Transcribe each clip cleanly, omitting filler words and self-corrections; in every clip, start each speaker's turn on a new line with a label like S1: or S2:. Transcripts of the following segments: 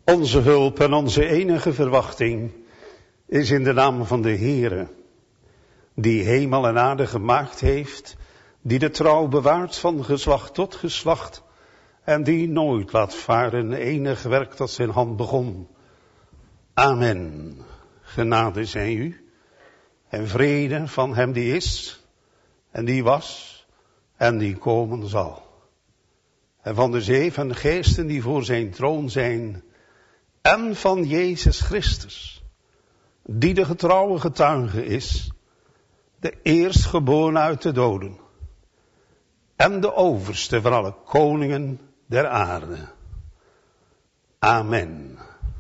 S1: Onze hulp en onze enige verwachting is in de naam van de Heere, die hemel en aarde gemaakt heeft, die de trouw bewaart van geslacht tot geslacht en die nooit laat varen enig werk dat zijn hand begon. Amen. Genade zij u en vrede van hem die is en die was en die komen zal. En van de 7 geesten die voor zijn troon zijn en van Jezus Christus, die de getrouwe getuige is, de eerstgeboren uit de doden en de overste van alle koningen der aarde. Amen.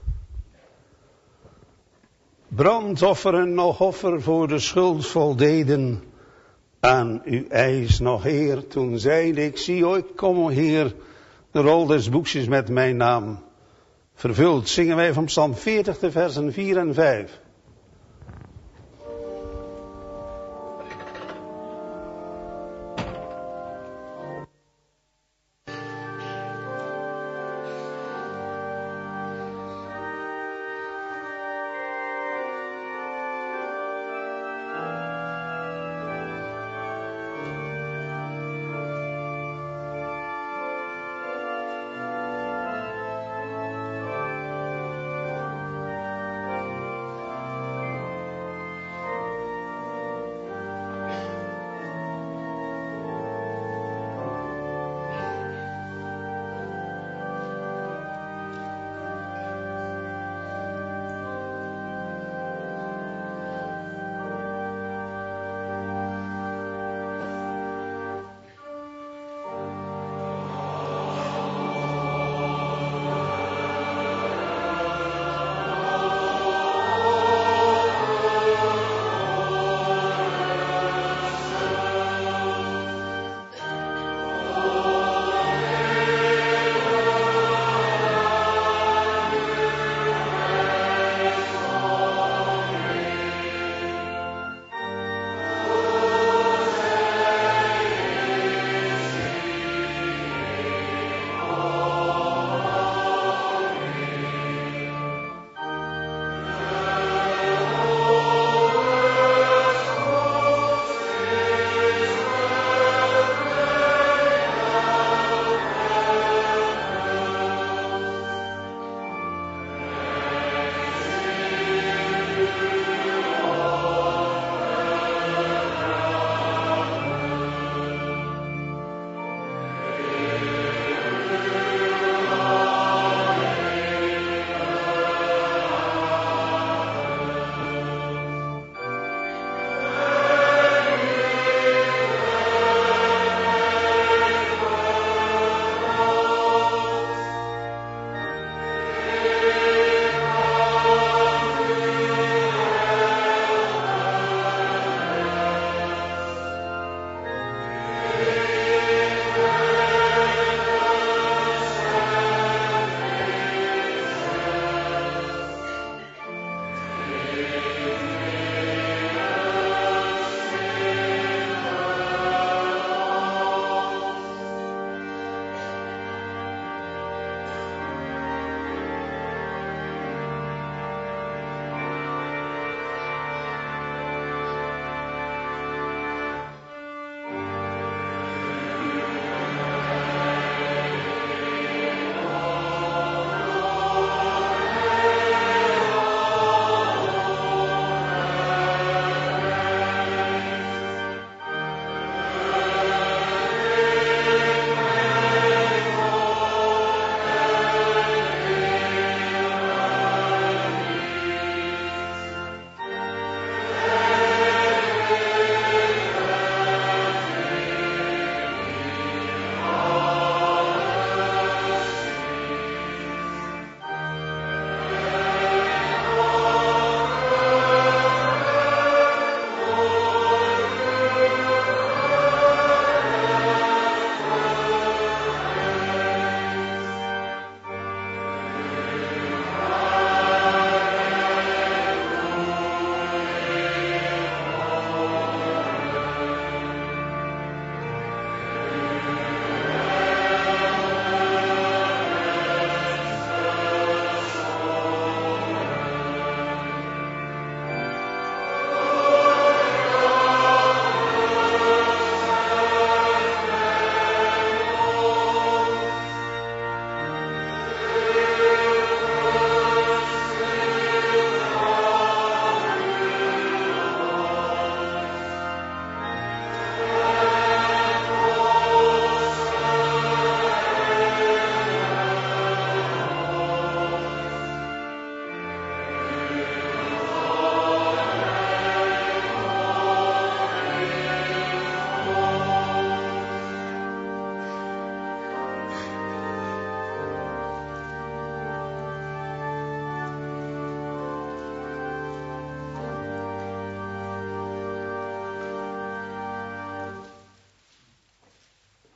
S1: Brandofferen nog offer voor de schuld voldeden, aan uw eis nog Heer. Toen zeide ik, zie o, ik kom, o Heer, de rol des boekjes met mijn naam. Vervuld zingen wij van Psalm 40, de versen 4 en 5.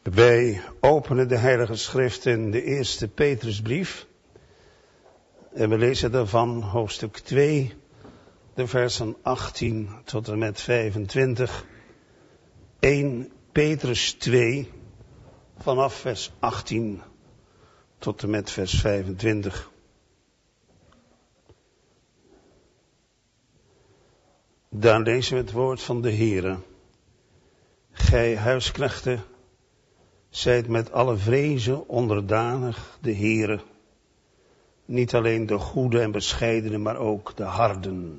S1: Wij openen de Heilige Schrift in de eerste Petrusbrief. En we lezen daarvan hoofdstuk 2, de versen 18 tot en met 25. 1 Petrus 2, vanaf vers 18 tot en met vers 25. Daar lezen we het woord van de Heere. Gij huisknechten, zijt met alle vrezen onderdanig de Heere. Niet alleen de goede en bescheidene, maar ook de harden.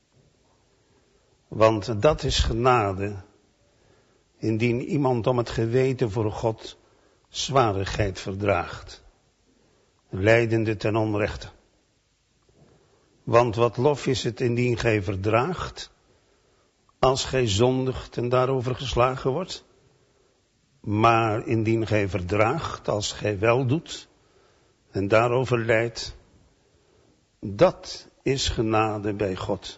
S1: Want dat is genade, indien iemand om het geweten voor God zwarigheid verdraagt, lijdende ten onrechte. Want wat lof is het indien gij verdraagt, als gij zondigt en daarover geslagen wordt? Maar indien gij verdraagt, als gij wel doet en daarover lijdt, dat is genade bij God.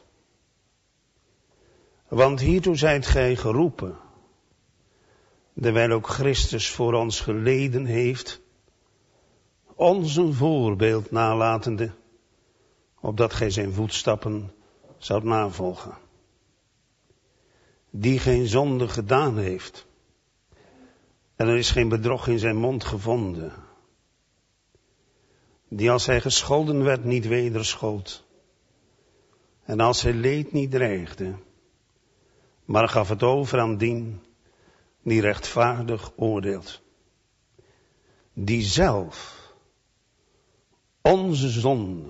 S1: Want hiertoe zijt gij geroepen, terwijl ook Christus voor ons geleden heeft, ons een voorbeeld nalatende, opdat gij zijn voetstappen zoudt navolgen. Die geen zonde gedaan heeft, en er is geen bedrog in zijn mond gevonden. Die als hij gescholden werd niet wederschold, en als hij leed niet dreigde, maar gaf het over aan dien die rechtvaardig oordeelt. Die zelf onze zonden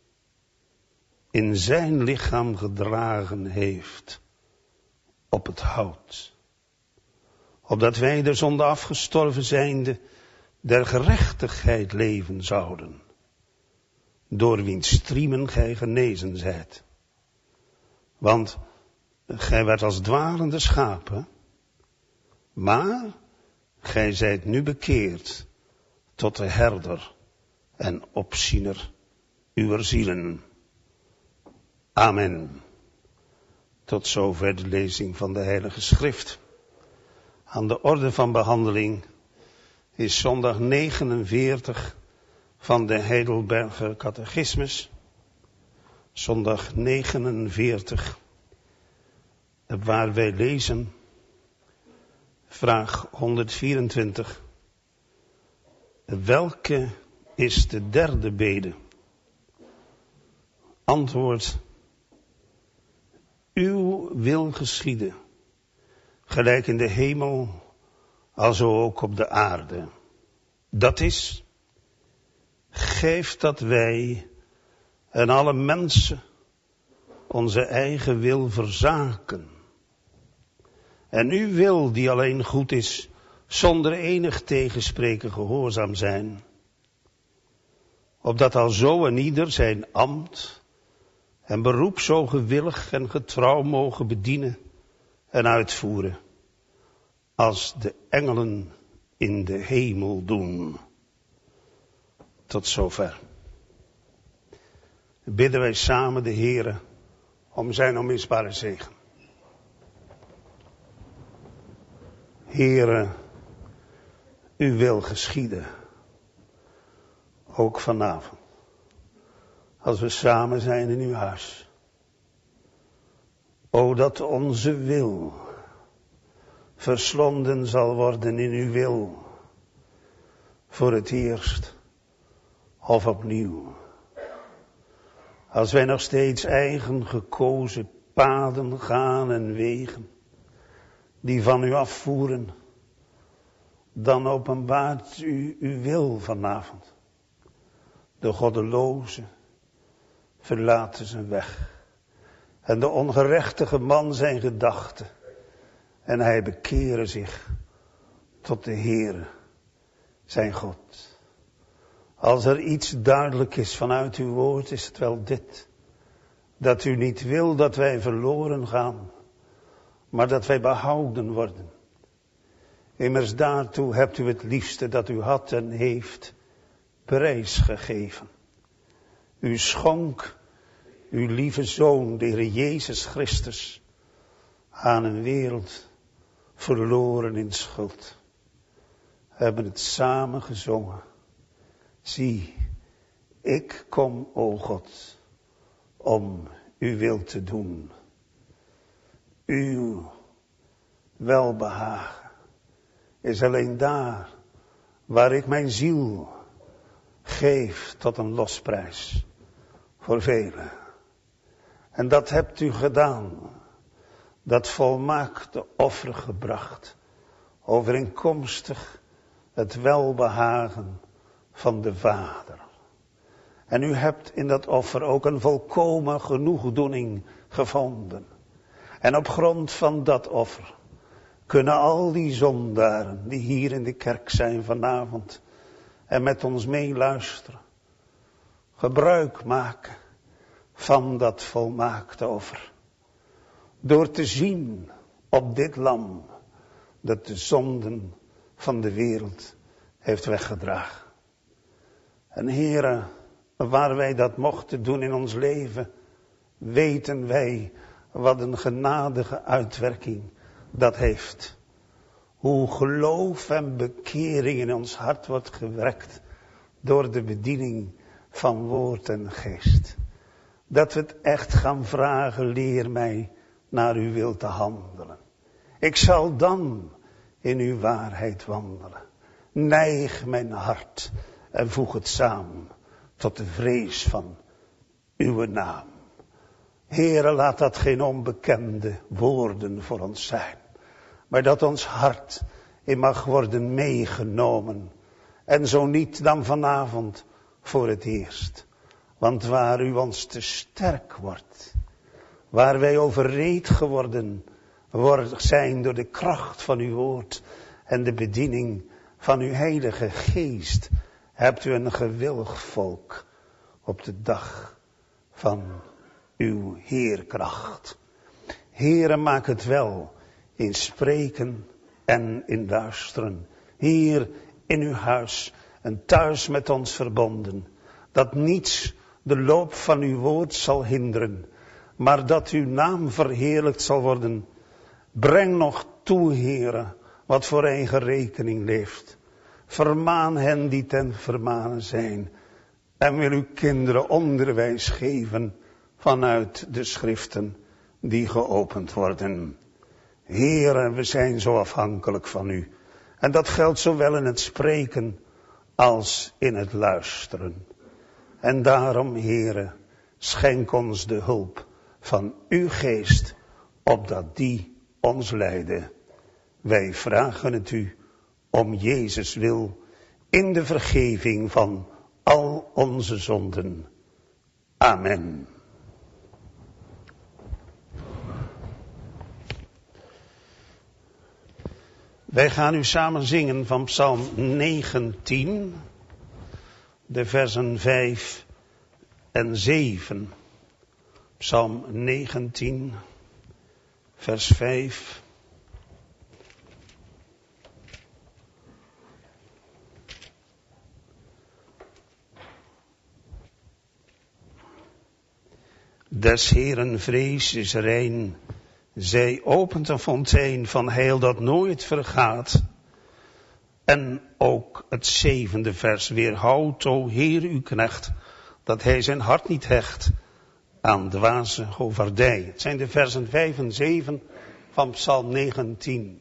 S1: in zijn lichaam gedragen heeft op het hout, opdat wij de zonde afgestorven zijnde der gerechtigheid leven zouden, door wiens striemen gij genezen zijt. Want gij werd als dwalende schapen, maar gij zijt nu bekeerd tot de herder en opziener uwer zielen. Amen. Tot zover de lezing van de Heilige Schrift. Aan de orde van behandeling is zondag 49 van de Heidelberger Catechismus. Zondag 49, waar wij lezen, vraag 124. Welke is de derde bede? Antwoord: uw wil geschieden, gelijk in de hemel, alzo ook op de aarde. Dat is, geef dat wij en alle mensen onze eigen wil verzaken. En uw wil, die alleen goed is, zonder enig tegenspreken gehoorzaam zijn. Opdat alzo en ieder zijn ambt en beroep zo gewillig en getrouw mogen bedienen en uitvoeren, als de engelen in de hemel doen. Tot zover. Bidden wij samen de Heere om zijn onmisbare zegen. Heere, uw wil geschieden, ook vanavond, als we samen zijn in uw huis. O, dat onze wil verslonden zal worden in uw wil, voor het eerst of opnieuw. Als wij nog steeds eigen gekozen paden gaan en wegen, die van u afvoeren, dan openbaart u uw wil vanavond. De goddeloze verlaten zijn weg, en de ongerechtige man zijn gedachten, en hij bekeren zich tot de Heere, zijn God. Als er iets duidelijk is vanuit uw woord, is het wel dit: dat u niet wil dat wij verloren gaan, maar dat wij behouden worden. Immers daartoe hebt u het liefste dat u had en heeft prijsgegeven. U schonk uw lieve Zoon, de Heer Jezus Christus, aan een wereld verloren in schuld. hebben het samen gezongen. Zie, ik kom, o God, om uw wil te doen. Uw welbehagen is alleen daar waar ik mijn ziel geef tot een losprijs voor velen. En dat hebt u gedaan, dat volmaakte offer gebracht, overeenkomstig het welbehagen van de Vader. En u hebt in dat offer ook een volkomen genoegdoening gevonden. En op grond van dat offer kunnen al die zondaren die hier in de kerk zijn vanavond en met ons meeluisteren, gebruik maken van dat volmaakte offer. Door te zien op dit lam dat de zonden van de wereld heeft weggedragen. En Heere, waar wij dat mochten doen in ons leven, weten wij wat een genadige uitwerking dat heeft. Hoe geloof en bekering in ons hart wordt gewekt door de bediening van woord en geest. Dat we het echt gaan vragen, leer mij naar uw wil te handelen. Ik zal dan in uw waarheid wandelen. Neig mijn hart en voeg het samen tot de vrees van uw naam. Heere, laat dat geen onbekende woorden voor ons zijn, maar dat ons hart in mag worden meegenomen. En zo niet dan vanavond voor het eerst. Want waar u ons te sterk wordt, waar wij overreed geworden zijn door de kracht van uw woord en de bediening van uw heilige geest, hebt u een gewillig volk op de dag van uw heerkracht. Heere, maak het wel in spreken en in luisteren. Hier in uw huis en thuis met ons verbonden. Dat niets de loop van uw woord zal hinderen, maar dat uw naam verheerlijkt zal worden. Breng nog toe, Heere, wat voor eigen rekening leeft. Vermaan hen die ten vermanen zijn. En wil uw kinderen onderwijs geven vanuit de schriften die geopend worden. Heere, we zijn zo afhankelijk van u. En dat geldt zowel in het spreken als in het luisteren. En daarom, Heere, schenk ons de hulp van uw geest, opdat die ons leidde. Wij vragen het u om Jezus wil, in de vergeving van al onze zonden. Amen. Wij gaan nu samen zingen van Psalm 19, de versen 5 en 7. Psalm 19, vers 5. Des Heeren vrees is rein, zij opent een fontein van heil dat nooit vergaat. En ook het 7e vers, weerhoudt, o Heer uw knecht, dat hij zijn hart niet hecht aan dwaze govardij. Het zijn de versen 5 en 7 van Psalm 19.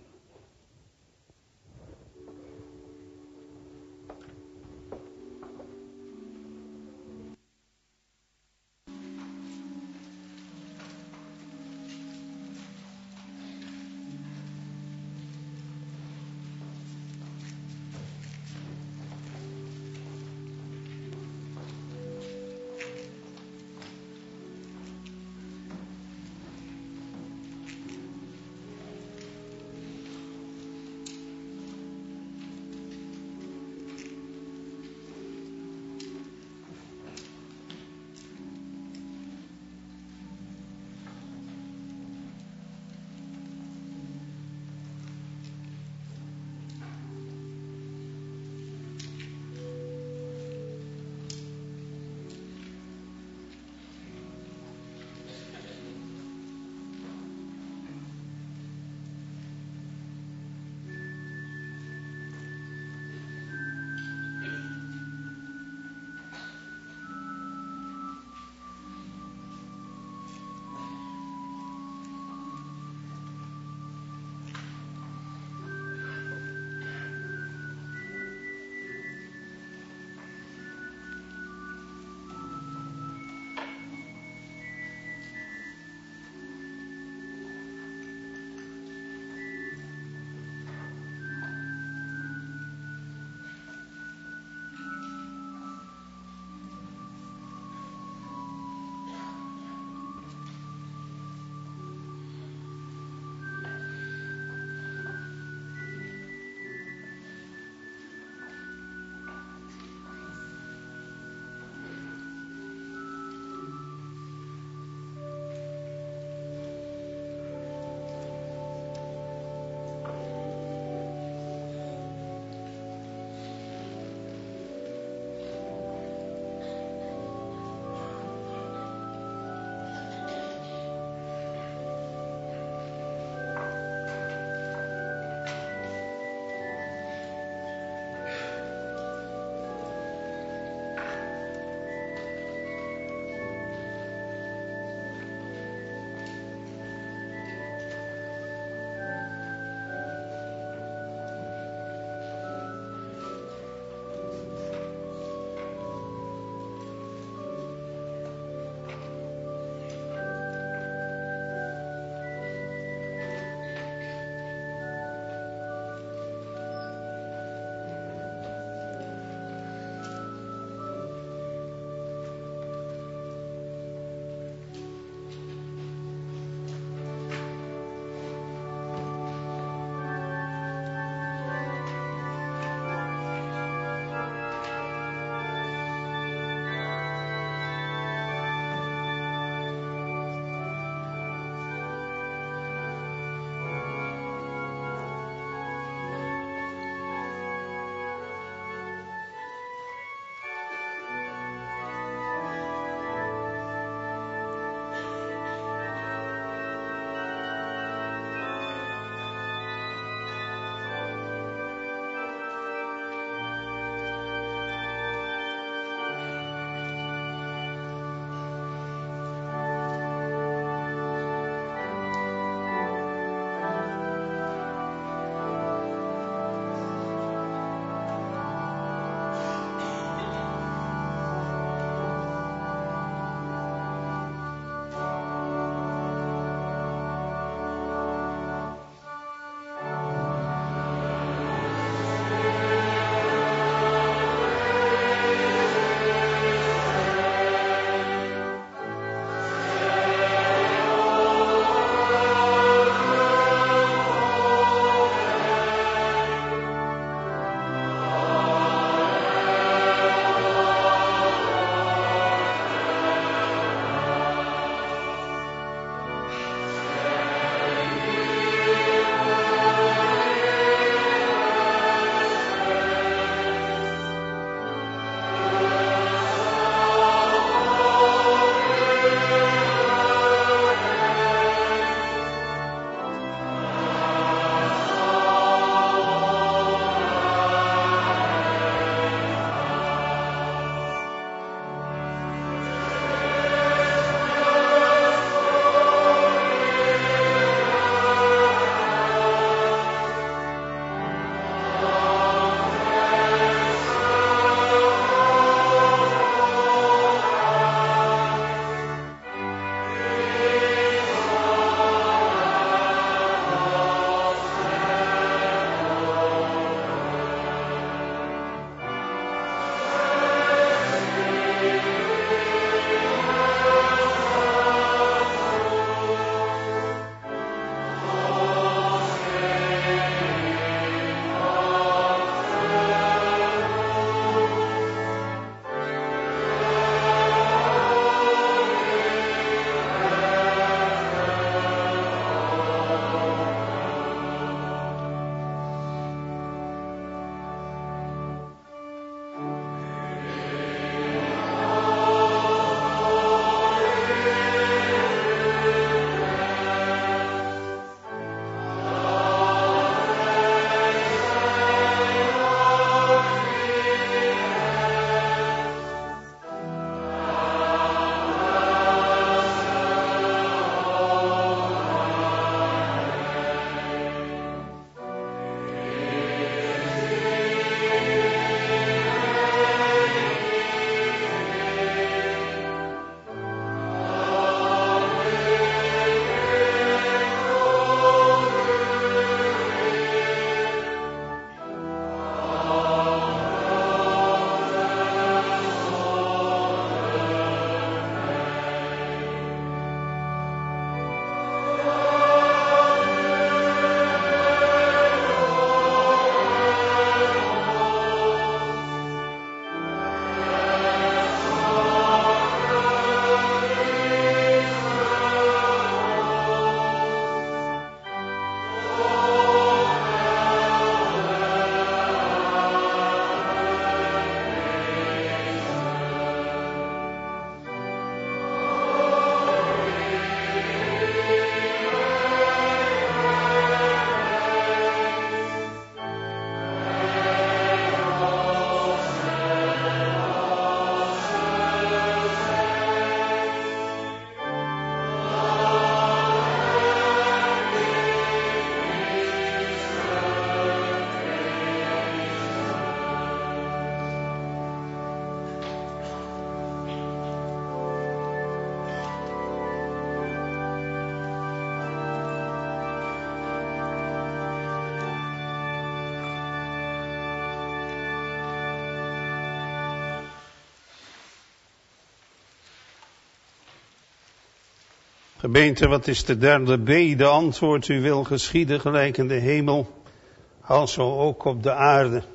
S1: Gemeente, wat is de derde B? De antwoord, u wil geschieden gelijk in de hemel, alzo ook op de aarde.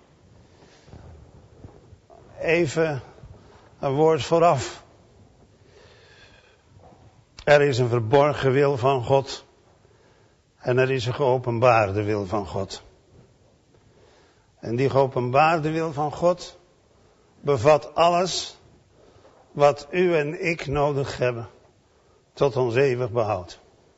S1: Even een woord vooraf. Er is een verborgen wil van God en er is een geopenbaarde wil van God. En die geopenbaarde wil van God bevat alles wat u en ik nodig hebben tot ons eeuwig behoud.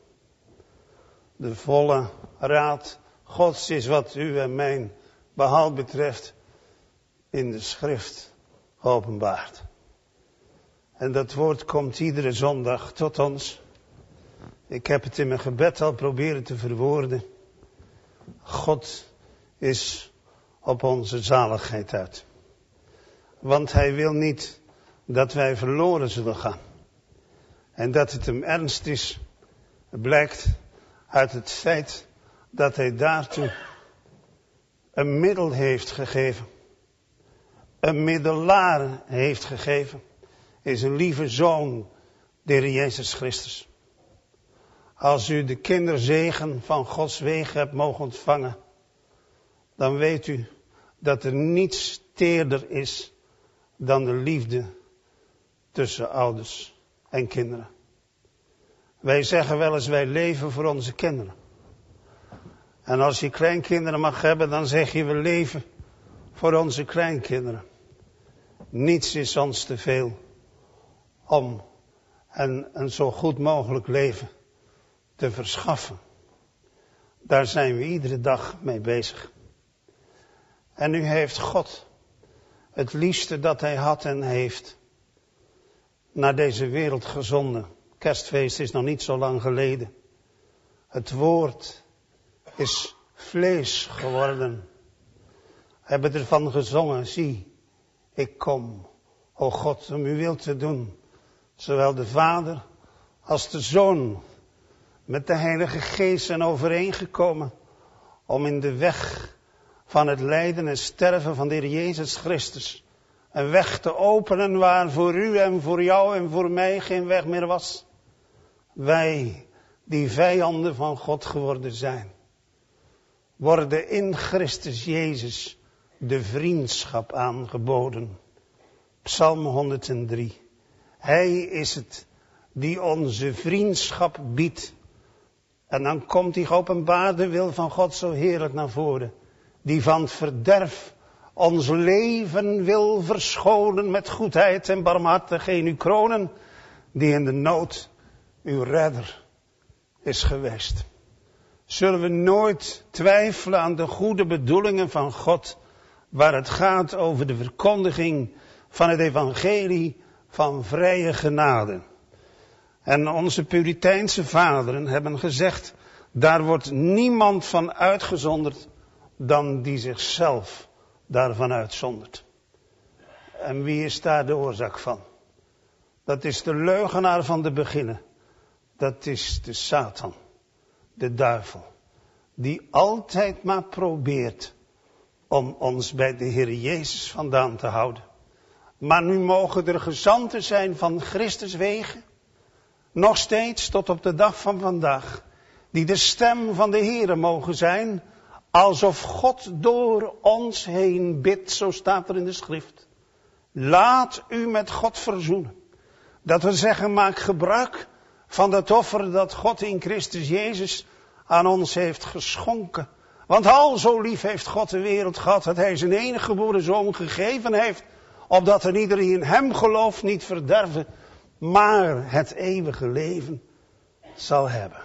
S1: De volle raad Gods is wat u en mijn behoud betreft in de schrift geopenbaard. En dat woord komt iedere zondag tot ons. Ik heb het in mijn gebed al proberen te verwoorden. God is op onze zaligheid uit. Want hij wil niet dat wij verloren zullen gaan. En dat het hem ernst is, blijkt uit het feit dat hij daartoe een middel heeft gegeven. Een middelaar heeft gegeven. Is een lieve zoon, de Heer Jezus Christus. Als u de kinderzegen van Gods wegen hebt mogen ontvangen, dan weet u dat er niets teerder is dan de liefde tussen ouders en kinderen. Wij zeggen wel eens, wij leven voor onze kinderen. En als je kleinkinderen mag hebben, dan zeg je, we leven voor onze kleinkinderen. Niets is ons te veel om een zo goed mogelijk leven te verschaffen. Daar zijn we iedere dag mee bezig. En nu heeft God het liefste dat hij had en heeft naar deze wereld gezonden. Kerstfeest is nog niet zo lang geleden. Het woord is vlees geworden. We hebben ervan gezongen, zie, ik kom, o God, om uw wil te doen. Zowel de Vader als de Zoon met de Heilige Geest zijn overeengekomen om in de weg van het lijden en sterven van de Heer Jezus Christus een weg te openen waar voor u en voor jou en voor mij geen weg meer was. Wij, die vijanden van God geworden zijn, worden in Christus Jezus de vriendschap aangeboden. Psalm 103. Hij is het die onze vriendschap biedt. En dan komt die geopenbaarde wil van God zo heerlijk naar voren. Die van het verderf ons leven wil verschonen met goedheid en barmhartigheid in uw kronen. Die in de nood uw redder is geweest. Zullen we nooit twijfelen aan de goede bedoelingen van God, waar het gaat over de verkondiging van het evangelie van vrije genade. En onze Puriteinse vaderen hebben gezegd, daar wordt niemand van uitgezonderd dan die zichzelf daarvan uitzondert. En wie is daar de oorzaak van? Dat is de leugenaar van de beginnen. Dat is de Satan, de duivel, die altijd maar probeert om ons bij de Heer Jezus vandaan te houden. Maar nu mogen er gezanten zijn van Christus wegen, nog steeds tot op de dag van vandaag, die de stem van de Heere mogen zijn, alsof God door ons heen bidt, zo staat er in de schrift. Laat u met God verzoenen. Dat wil zeggen, maak gebruik van dat offer dat God in Christus Jezus aan ons heeft geschonken. Want al zo lief heeft God de wereld gehad, dat hij zijn enige geboren zoon gegeven heeft, opdat er ieder die in hem gelooft niet verderven, maar het eeuwige leven zal hebben.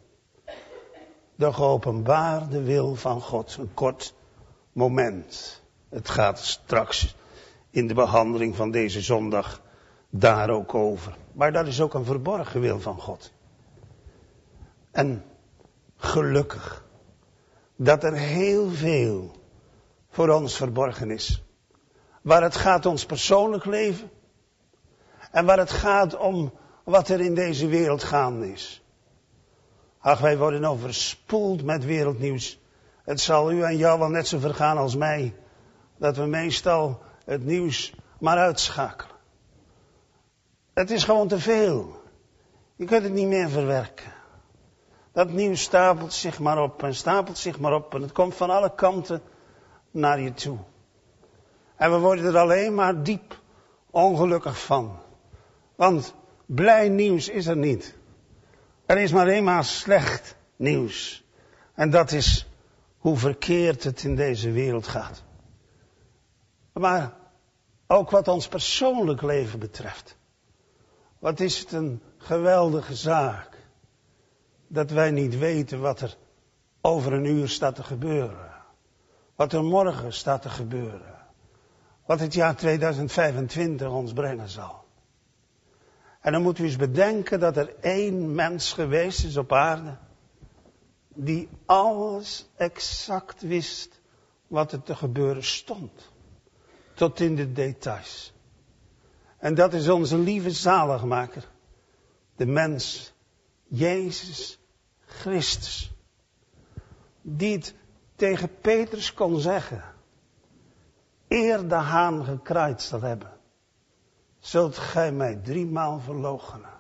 S1: De geopenbaarde wil van God. Een kort moment. Het gaat straks in de behandeling van deze zondag daar ook over. Maar dat is ook een verborgen wil van God. En gelukkig dat er heel veel voor ons verborgen is. Waar het gaat om ons persoonlijk leven. En waar het gaat om wat er in deze wereld gaande is. Ach, wij worden overspoeld met wereldnieuws. Het zal u en jou wel net zo vergaan als mij. Dat we meestal het nieuws maar uitschakelen. Het is gewoon te veel. Je kunt het niet meer verwerken. Dat nieuws stapelt zich maar op en stapelt zich maar op. En het komt van alle kanten naar je toe. En we worden er alleen maar diep ongelukkig van. Want blij nieuws is er niet. Er is maar eenmaal slecht nieuws. En dat is hoe verkeerd het in deze wereld gaat. Maar ook wat ons persoonlijk leven betreft. Wat is het een geweldige zaak. Dat wij niet weten wat er over een uur staat te gebeuren. Wat er morgen staat te gebeuren. Wat het jaar 2025 ons brengen zal. En dan moeten we eens bedenken dat er één mens geweest is op aarde. Die alles exact wist wat er te gebeuren stond. Tot in de details. En dat is onze lieve zaligmaker. De mens, Jezus Christus. Die het tegen Petrus kon zeggen. Eer de haan gekraaid zal hebben. Zult gij mij 3 maal verloochenen.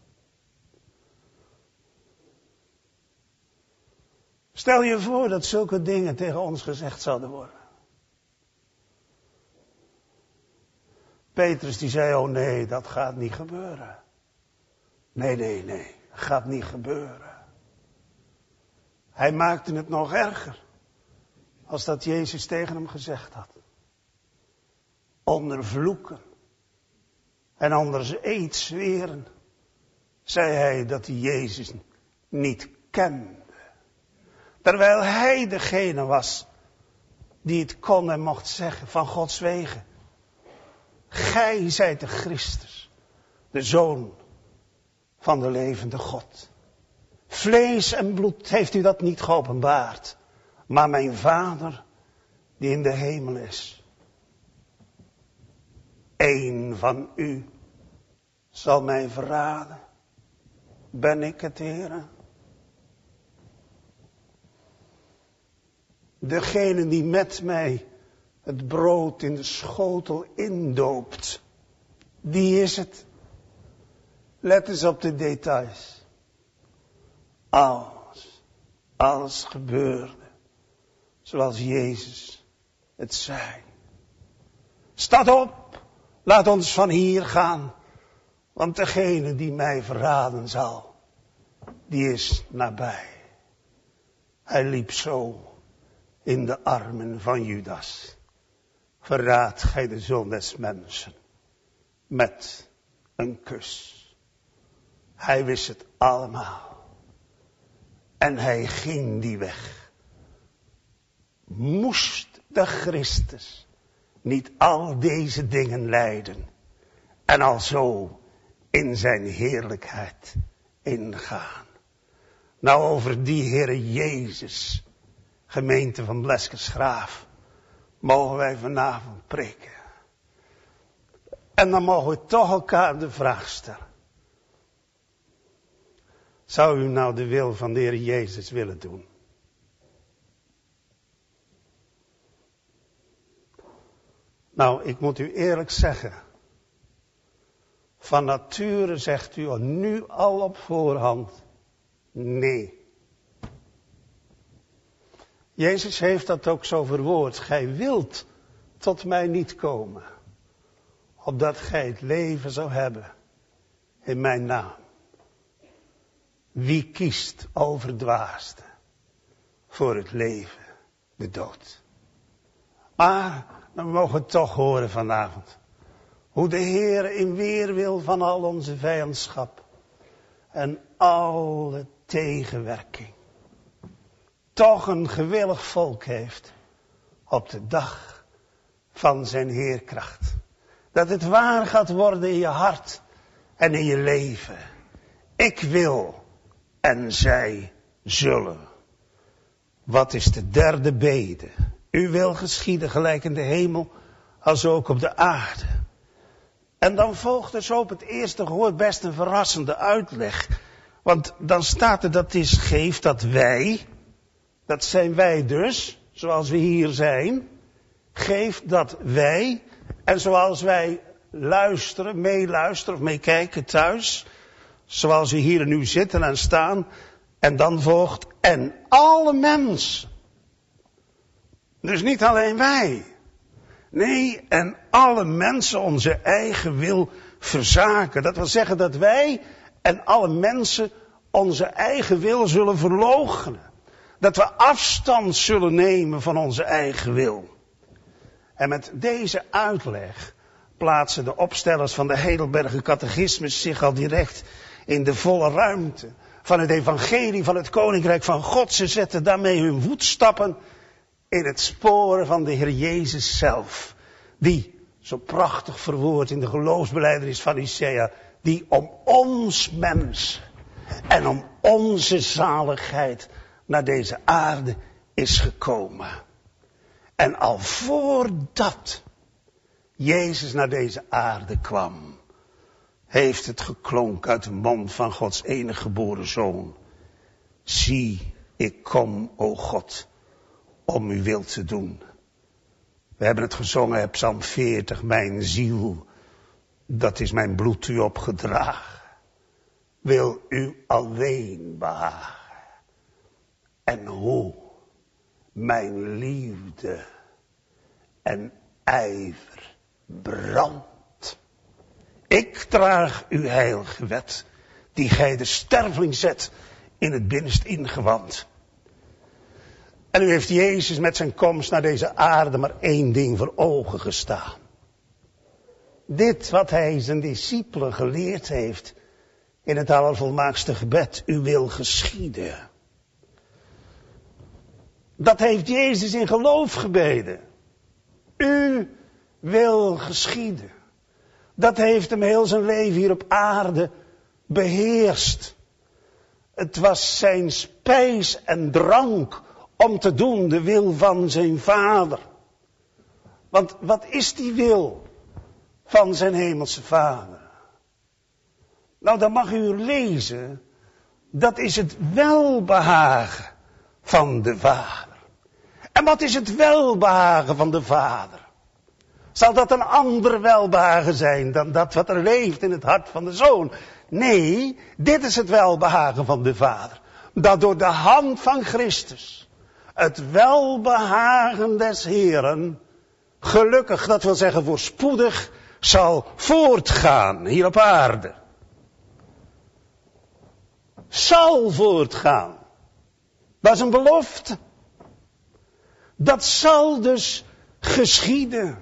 S1: Stel je voor dat zulke dingen tegen ons gezegd zouden worden. Petrus die zei, oh nee, dat gaat niet gebeuren. Nee, dat gaat niet gebeuren. Hij maakte het nog erger. Als dat Jezus tegen hem gezegd had. Onder vloeken. En onder zijn eed zweren. Zei hij dat hij Jezus niet kende. Terwijl hij degene was. Die het kon en mocht zeggen van Gods wegen. Gij zijt de Christus. De Zoon van de levende God. Vlees en bloed heeft u dat niet geopenbaard. Maar mijn Vader die in de hemel is. Eén van u zal mij verraden. Ben ik het, Heere? Degene die met mij het brood in de schotel indoopt. Die is het. Let eens op de details. Alles gebeurde zoals Jezus het zei. Staat op, laat ons van hier gaan. Want degene die mij verraden zal, die is nabij. Hij liep zo in de armen van Judas. Verraadt gij de Zoon des mensen met een kus. Hij wist het allemaal. En hij ging die weg. Moest de Christus niet al deze dingen lijden. En al zo in zijn heerlijkheid ingaan. Nou, over die Heere Jezus, gemeente van Bleskersgraaf, mogen wij vanavond preken. En dan mogen we toch elkaar de vraag stellen. Zou u nou de wil van de Heer Jezus willen doen? Nou, ik moet u eerlijk zeggen. Van nature zegt u nu al op voorhand nee. Jezus heeft dat ook zo verwoord. Gij wilt tot mij niet komen. Opdat gij het leven zou hebben in mijn naam. Wie kiest overdwaasde voor het leven, de dood. Maar dan mogen we toch horen vanavond. Hoe de Heer in weerwil van al onze vijandschap. En alle tegenwerking. Toch een gewillig volk heeft. Op de dag van zijn Heerkracht. Dat het waar gaat worden in je hart en in je leven. Ik wil en zij zullen. Wat is de derde bede? U wil geschieden gelijk in de hemel als ook op de aarde. En dan volgt er zo op het eerste gehoor best een verrassende uitleg. Want dan staat er dat is geeft dat wij, dat zijn wij dus, zoals we hier zijn. Geeft dat wij, en zoals wij luisteren, meeluisteren of meekijken thuis. Zoals u hier nu zitten en staan. En dan volgt, en alle mensen. Dus niet alleen wij. Nee, en alle mensen onze eigen wil verzaken. Dat wil zeggen dat wij en alle mensen onze eigen wil zullen verloochenen. Dat we afstand zullen nemen van onze eigen wil. En met deze uitleg plaatsen de opstellers van de Heidelberger Catechismus zich al direct in de volle ruimte van het evangelie van het Koninkrijk van God. Ze zetten daarmee hun voetstappen in het sporen van de Heer Jezus zelf. Die, zo prachtig verwoord in de geloofsbelijdenis van Nicea, die om ons mens en om onze zaligheid naar deze aarde is gekomen. En al voordat Jezus naar deze aarde kwam, heeft het geklonken uit de mond van Gods enige geboren Zoon. Zie, ik kom, o God, om uw wil te doen. We hebben het gezongen, Psalm 40, mijn ziel, dat is mijn bloed u opgedragen. Wil u alleen behagen. En hoe mijn liefde en ijver brandt. Ik draag uw heilige wet, die gij de sterveling zet in het binnenst ingewand. En u heeft Jezus met zijn komst naar deze aarde maar één ding voor ogen gestaan. Dit wat hij zijn discipelen geleerd heeft in het allervolmaakste gebed, uw wil geschieden. Dat heeft Jezus in geloof gebeden. U wil geschieden. Dat heeft hem heel zijn leven hier op aarde beheerst. Het was zijn spijs en drank om te doen de wil van zijn Vader. Want wat is die wil van zijn hemelse Vader? Nou, dan mag u lezen. Dat is het welbehagen van de Vader. En wat is het welbehagen van de Vader? Zal dat een ander welbehagen zijn dan dat wat er leeft in het hart van de Zoon? Nee, dit is het welbehagen van de Vader. Dat door de hand van Christus het welbehagen des Heeren, gelukkig, dat wil zeggen voorspoedig, zal voortgaan hier op aarde. Zal voortgaan. Dat is een belofte. Dat zal dus geschieden.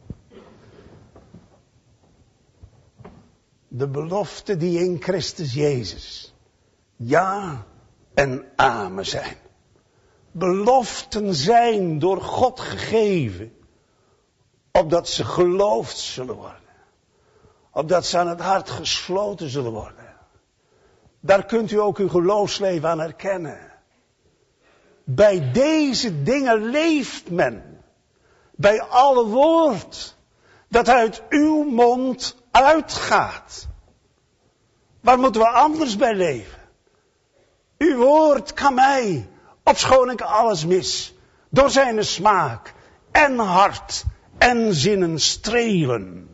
S1: De belofte die in Christus Jezus ja en amen zijn. Beloften zijn door God gegeven, opdat ze geloofd zullen worden. Opdat ze aan het hart gesloten zullen worden. Daar kunt u ook uw geloofsleven aan herkennen. Bij deze dingen leeft men. Bij alle woord dat uit uw mond uitgaat. Waar moeten we anders bij leven? Uw woord kan mij, ofschoon ik alles mis, door zijn smaak en hart en zinnen strelen.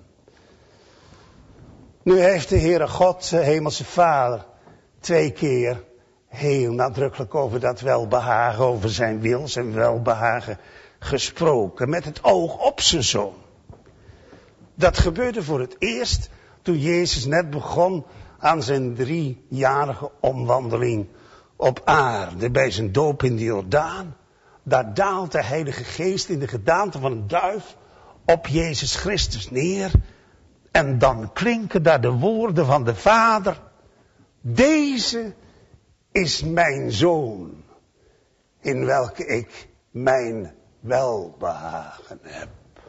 S1: Nu heeft de Heere God, de Hemelse Vader, 2 keer heel nadrukkelijk over dat welbehagen, over zijn wil, zijn welbehagen gesproken, met het oog op zijn Zoon. Dat gebeurde voor het eerst toen Jezus net begon aan zijn 3-jarige omwandeling op aarde, bij zijn doop in de Jordaan. Daar daalt de Heilige Geest in de gedaante van een duif op Jezus Christus neer. En dan klinken daar de woorden van de Vader. Deze is mijn Zoon, in welke ik mijn welbehagen heb.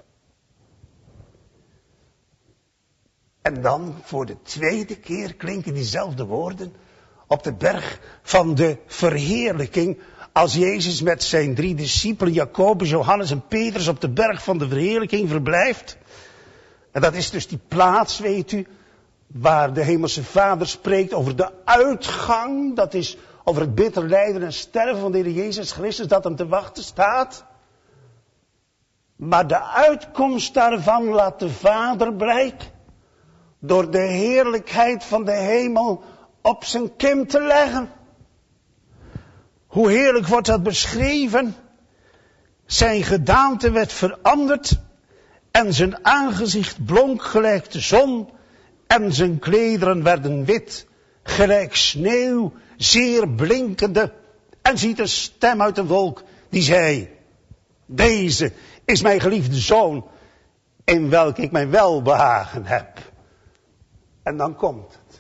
S1: En dan voor de 2e keer klinken diezelfde woorden op de berg van de verheerlijking, als Jezus met zijn 3 discipelen, Jacobus, Johannes en Petrus, op de berg van de verheerlijking verblijft. En dat is dus die plaats, weet u, waar de Hemelse Vader spreekt over de uitgang. Dat is over het bitter lijden en sterven van de Heer Jezus Christus dat hem te wachten staat. Maar de uitkomst daarvan laat de Vader blijken door de heerlijkheid van de hemel op zijn kim te leggen. Hoe heerlijk wordt dat beschreven. Zijn gedaante werd veranderd en zijn aangezicht blonk gelijk de zon en zijn klederen werden wit, gelijk sneeuw, zeer blinkende. En ziet een stem uit de wolk die zei, deze is mijn geliefde zoon, in welke ik mijn welbehagen heb. En dan komt het.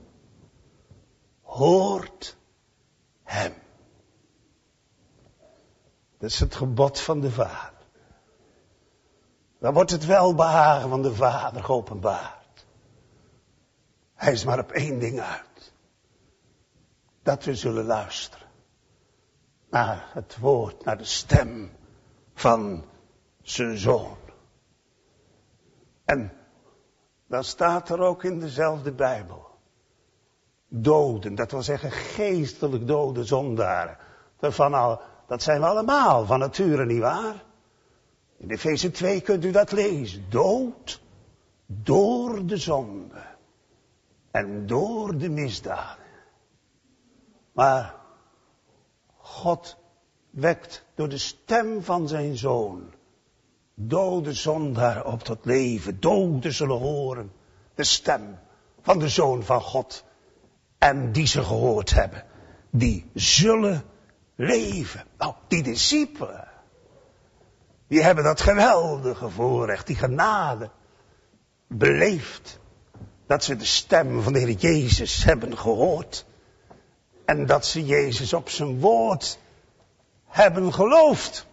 S1: Hoort hem. Dat is het gebod van de Vader. Dan wordt het welbehagen van de Vader geopenbaard. Hij is maar op één ding uit. Dat we zullen luisteren. Naar het woord, naar de stem van zijn zoon. En dan staat er ook in dezelfde Bijbel. Doden, dat wil zeggen geestelijk dode zondaren. Dat zijn we allemaal van nature, nietwaar? In Efeze 2 kunt u dat lezen. Dood door de zonde. En door de misdaden. Maar God wekt door de stem van zijn zoon dode zondaar op tot leven. Doden zullen horen de stem van de Zoon van God. En die ze gehoord hebben, die zullen leven. Nou, die discipelen, die hebben dat geweldige voorrecht, die genade beleefd. Dat ze de stem van de Heer Jezus hebben gehoord. En dat ze Jezus op zijn woord hebben geloofd.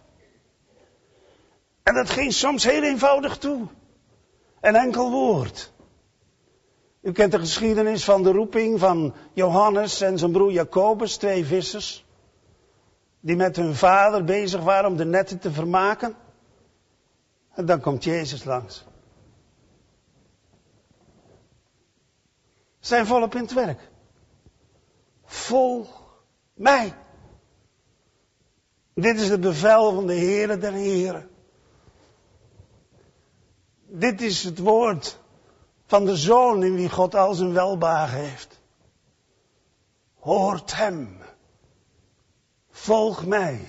S1: En dat ging soms heel eenvoudig toe. Een enkel woord. U kent de geschiedenis van de roeping van Johannes en zijn broer Jacobus, 2 vissers. Die met hun vader bezig waren om de netten te vermaken. En dan komt Jezus langs. Ze zijn volop in het werk. Volg mij. Dit is het bevel van de Heere der Heren. Dit is het woord van de Zoon in wie God al zijn welbehagen heeft. Hoort hem. Volg mij.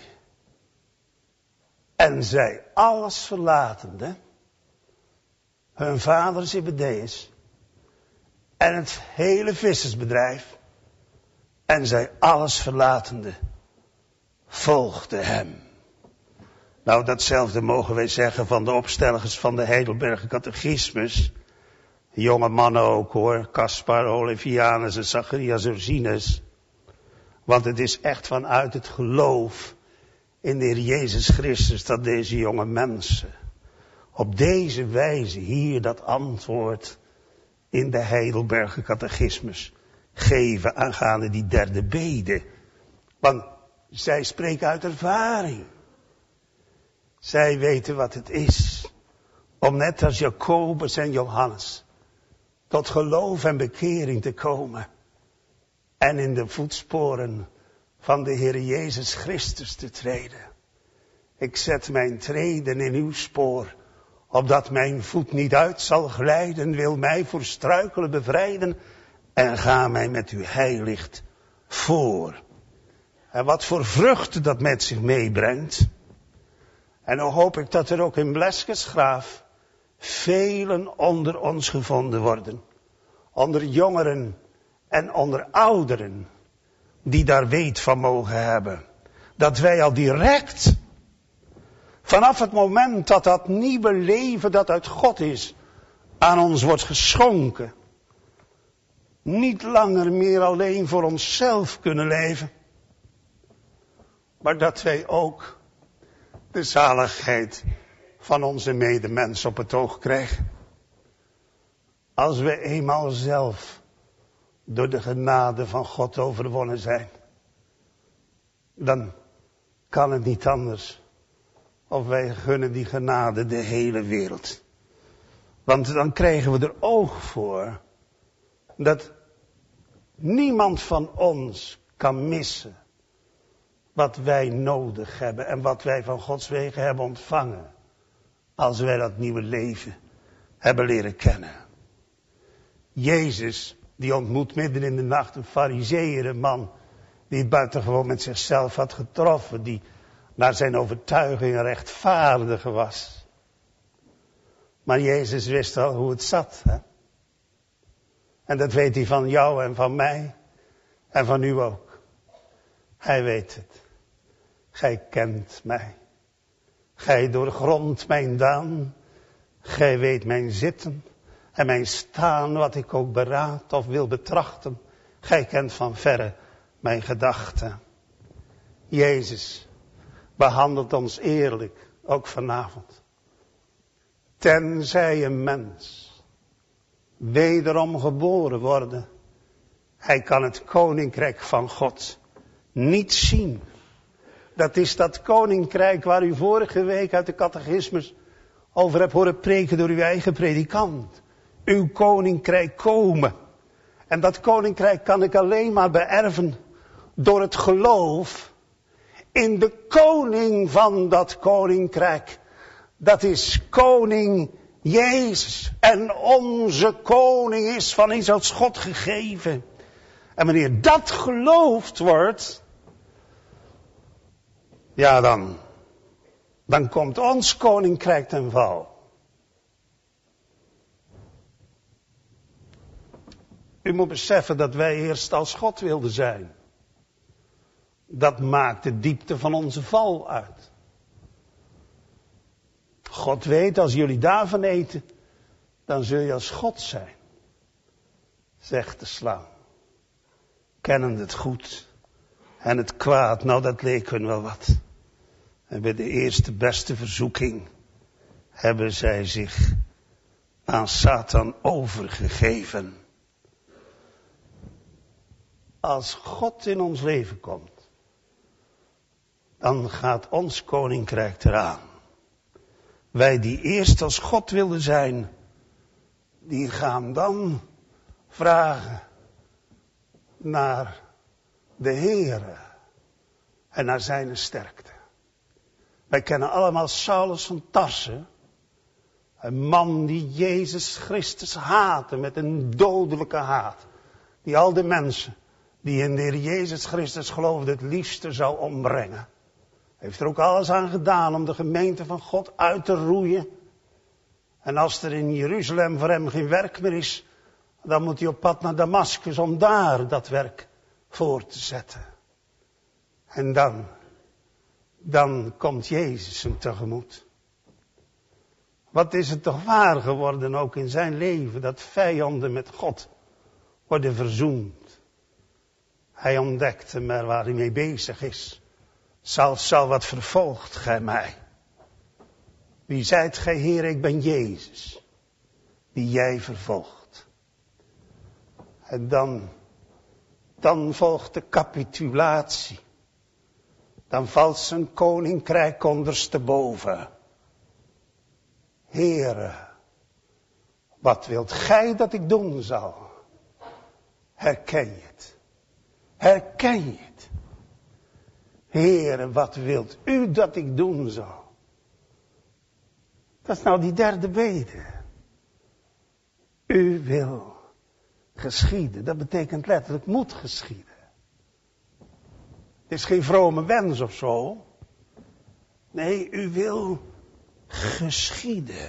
S1: En zij alles verlatende, hun vader Zebedeus en het hele vissersbedrijf, en zij alles verlatende, volgden hem. Nou, datzelfde mogen wij zeggen van de opstellers van de Heidelberger Catechismus. Jonge mannen ook hoor, Caspar, Olivianus en Zacharias Ursinus. Want het is echt vanuit het geloof in de Heer Jezus Christus dat deze jonge mensen op deze wijze hier dat antwoord in de Heidelberger Catechismus geven aangaande die derde bede. Want zij spreken uit ervaring. Zij weten wat het is om net als Jacobus en Johannes tot geloof en bekering te komen. En in de voetsporen van de Heer Jezus Christus te treden. Ik zet mijn treden in uw spoor, opdat mijn voet niet uit zal glijden, wil mij voor struikelen bevrijden en ga mij met uw heilicht voor. En wat voor vruchten dat met zich meebrengt. En dan hoop ik dat er ook in Bleskesgraaf velen onder ons gevonden worden. Onder jongeren en onder ouderen die daar weet van mogen hebben. Dat wij al direct, vanaf het moment dat dat nieuwe leven dat uit God is, aan ons wordt geschonken. Niet langer meer alleen voor onszelf kunnen leven. Maar dat wij ook de zaligheid van onze medemens op het oog krijgen. Als we eenmaal zelf door de genade van God overwonnen zijn, dan kan het niet anders. Of wij gunnen die genade de hele wereld. Want dan krijgen we er oog voor dat niemand van ons kan missen wat wij nodig hebben en wat wij van Gods wegen hebben ontvangen. Als wij dat nieuwe leven hebben leren kennen. Jezus Die ontmoet midden in de nacht een farizeeër, een man die het buitengewoon met zichzelf had getroffen. Die naar zijn overtuiging rechtvaardig was. Maar Jezus wist al hoe het zat. Hè? En dat weet hij van jou en van mij. En van u ook. Hij weet het. Gij kent mij. Gij doorgrondt mijn daan. Gij weet mijn zitten en mijn staan, wat ik ook beraad of wil betrachten. Gij kent van verre mijn gedachten. Jezus behandelt ons eerlijk, ook vanavond. Tenzij een mens wederom geboren worden, hij kan het koninkrijk van God niet zien. Dat is dat koninkrijk waar u vorige week uit de catechismus over hebt horen preken door uw eigen predikant. Uw koninkrijk komen. En dat koninkrijk kan ik alleen maar beërven door het geloof in de koning van dat koninkrijk. Dat is koning Jezus. En onze koning is van Israëls God gegeven. En wanneer dat geloofd wordt, ja dan komt ons koninkrijk ten val. U moet beseffen dat wij eerst als God wilden zijn. Dat maakt de diepte van onze val uit. God weet, als jullie daarvan eten, dan zul je als God zijn. Zegt de slang. Kennend het goed en het kwaad, nou dat leek hun wel wat. En bij de eerste beste verzoeking hebben zij zich aan Satan overgegeven. Als God in ons leven komt, dan gaat ons koninkrijk eraan. Wij die eerst als God wilden zijn, die gaan dan vragen naar de Heere en naar zijn sterkte. Wij kennen allemaal Saulus van Tarse, een man die Jezus Christus haatte met een dodelijke haat. Die al de mensen die in de Heer Jezus Christus geloofden het liefste zou ombrengen. Hij heeft er ook alles aan gedaan om de gemeente van God uit te roeien. En als er in Jeruzalem voor hem geen werk meer is, dan moet hij op pad naar Damascus om daar dat werk voor te zetten. En dan komt Jezus hem tegemoet. Wat is het toch waar geworden ook in zijn leven, dat vijanden met God worden verzoend. Hij ontdekte maar waar hij mee bezig is. Zal wat vervolgt gij mij? Wie zijt gij, Heer? Ik ben Jezus, die jij vervolgt. En dan volgt de capitulatie. Dan valt zijn koninkrijk ondersteboven. Heere, wat wilt gij dat ik doen zal? Herken je het? Herken je het? Heere, wat wilt u dat ik doen zal? Dat is nou die derde bede. U wil geschieden. Dat betekent letterlijk moet geschieden. Het is geen vrome wens of zo. Nee, u wil geschieden.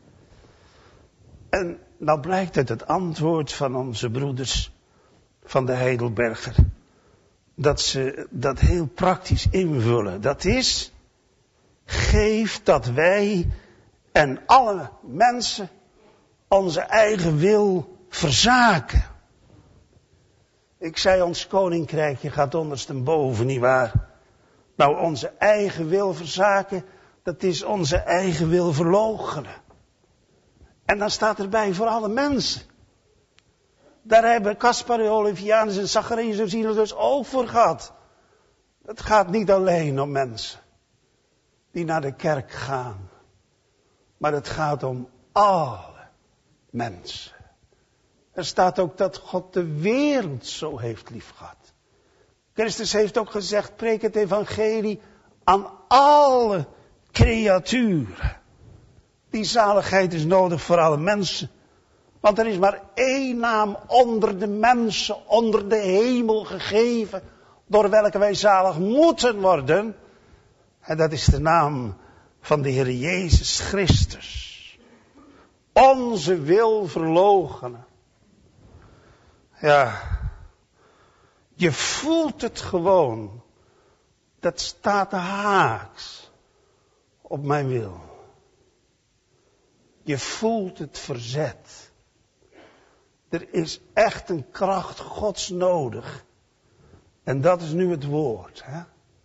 S1: En nou blijkt uit het antwoord van onze broeders van de Heidelberger dat ze dat heel praktisch invullen. Dat is, geef dat wij en alle mensen onze eigen wil verzaken. Ik zei, ons koninkrijkje gaat ondersteboven, nietwaar? Nou, onze eigen wil verzaken, dat is onze eigen wil verloochenen. En dan staat erbij voor alle mensen. Daar hebben Caspar, Olivianus en Zacharias en Zinus dus ook voor gehad. Het gaat niet alleen om mensen die naar de kerk gaan. Maar het gaat om alle mensen. Er staat ook dat God de wereld zo heeft liefgehad. Christus heeft ook gezegd, preek het evangelie aan alle creaturen. Die zaligheid is nodig voor alle mensen. Want er is maar één naam onder de mensen, onder de hemel gegeven, door welke wij zalig moeten worden. En dat is de naam van de Heer Jezus Christus. Onze wil verloochenen. Ja, je voelt het gewoon. Dat staat haaks op mijn wil. Je voelt het verzet. Er is echt een kracht Gods nodig. En dat is nu het woord. Hè?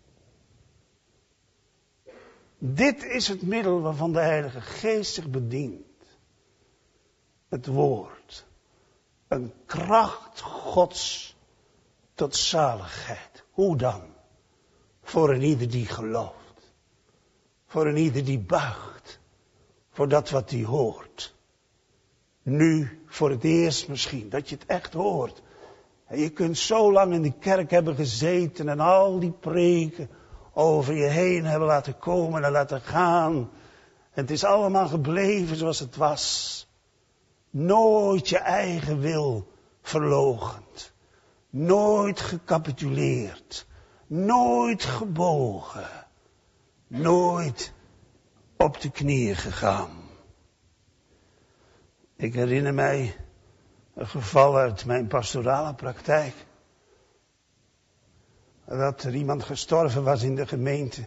S1: Dit is het middel waarvan de Heilige Geest zich bedient. Het woord. Een kracht Gods tot zaligheid. Hoe dan? Voor een ieder die gelooft. Voor een ieder die buigt. Voor dat wat hij hoort. Nu voor het eerst misschien. Dat je het echt hoort. En je kunt zo lang in de kerk hebben gezeten. En al die preken over je heen hebben laten komen en laten gaan. En het is allemaal gebleven zoals het was. Nooit je eigen wil verloochend. Nooit gecapituleerd. Nooit gebogen. Nooit op de knieën gegaan. Ik herinner mij een geval uit mijn pastorale praktijk. Dat er iemand gestorven was in de gemeente.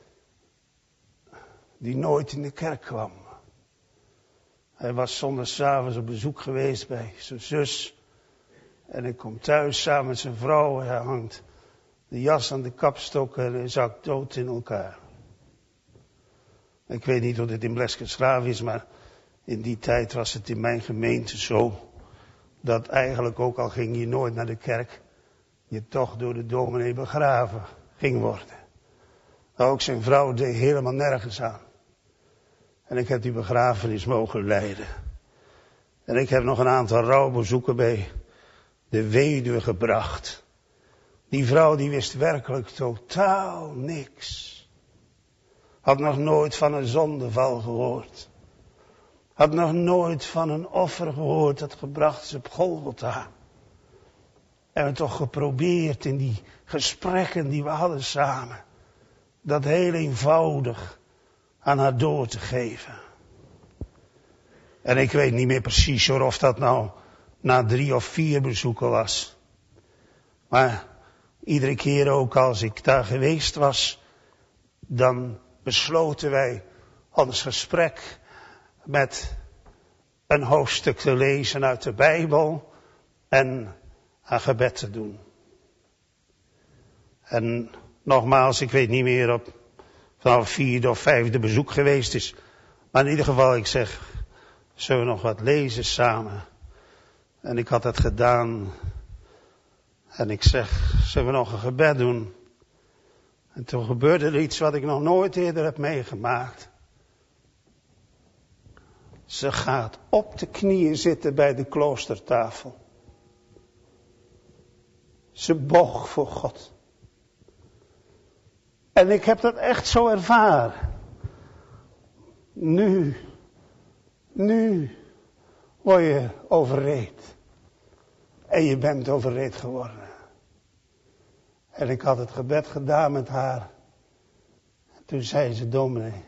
S1: Die nooit in de kerk kwam. Hij was zondagsavonds op bezoek geweest bij zijn zus. En hij komt thuis samen met zijn vrouw. Hij hangt de jas aan de kapstok en hij zakt dood in elkaar. Ik weet niet hoe dit in Bleskensgraaf is, maar in die tijd was het in mijn gemeente zo. Dat eigenlijk ook al ging je nooit naar de kerk, je toch door de dominee begraven ging worden. Ook zijn vrouw deed helemaal nergens aan. En ik heb die begrafenis mogen leiden. En ik heb nog een aantal rouwbezoeken bij de weduwe gebracht. Die vrouw die wist werkelijk totaal niks. Had nog nooit van een zondeval gehoord. Had nog nooit van een offer gehoord dat gebracht is op Golgotha. En we toch geprobeerd in die gesprekken die we hadden samen. Dat heel eenvoudig aan haar door te geven. En ik weet niet meer precies hoor, of dat nou na 3 of 4 bezoeken was. Maar iedere keer ook als ik daar geweest was, dan besloten wij ons gesprek met een hoofdstuk te lezen uit de Bijbel en aan gebed te doen. En nogmaals, ik weet niet meer of het 4e of 5e bezoek geweest is. Maar in ieder geval, ik zeg, zullen we nog wat lezen samen? En ik had dat gedaan. En ik zeg, zullen we nog een gebed doen? En toen gebeurde er iets wat ik nog nooit eerder heb meegemaakt. Ze gaat op de knieën zitten bij de kloostertafel. Ze boog voor God. En ik heb dat echt zo ervaren. Nu word je overreed. En je bent overreed geworden. En ik had het gebed gedaan met haar. En toen zei ze, dominee,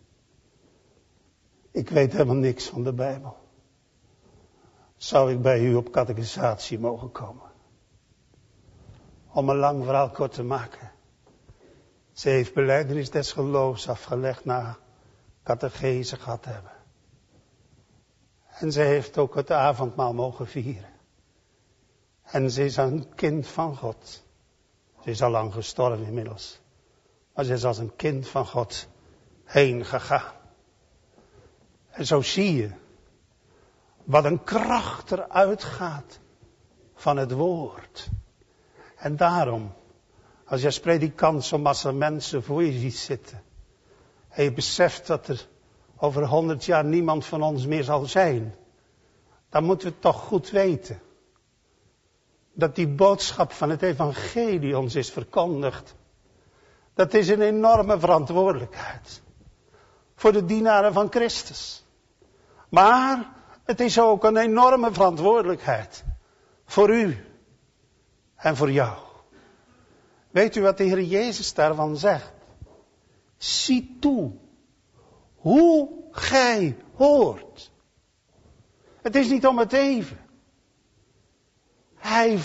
S1: ik weet helemaal niks van de Bijbel. Zou ik bij u op catechisatie mogen komen? Om een lang verhaal kort te maken. Ze heeft belijdenis des geloofs afgelegd na catechese gehad hebben. En ze heeft ook het avondmaal mogen vieren. En ze is een kind van God. Ze is al lang gestorven inmiddels. Maar ze is als een kind van God heen gegaan. En zo zie je wat een kracht eruit gaat van het woord. En daarom, als je als predikant zo'n massa mensen voor je ziet zitten. En je beseft dat er over 100 jaar niemand van ons meer zal zijn. Dan moeten we het toch goed weten. Dat die boodschap van het evangelie ons is verkondigd. Dat is een enorme verantwoordelijkheid. Voor de dienaren van Christus. Maar Het is ook een enorme verantwoordelijkheid. Voor u. En voor jou. Weet u wat de Heer Jezus daarvan zegt? Zie toe. Hoe gij hoort. Het is niet om het even. Hij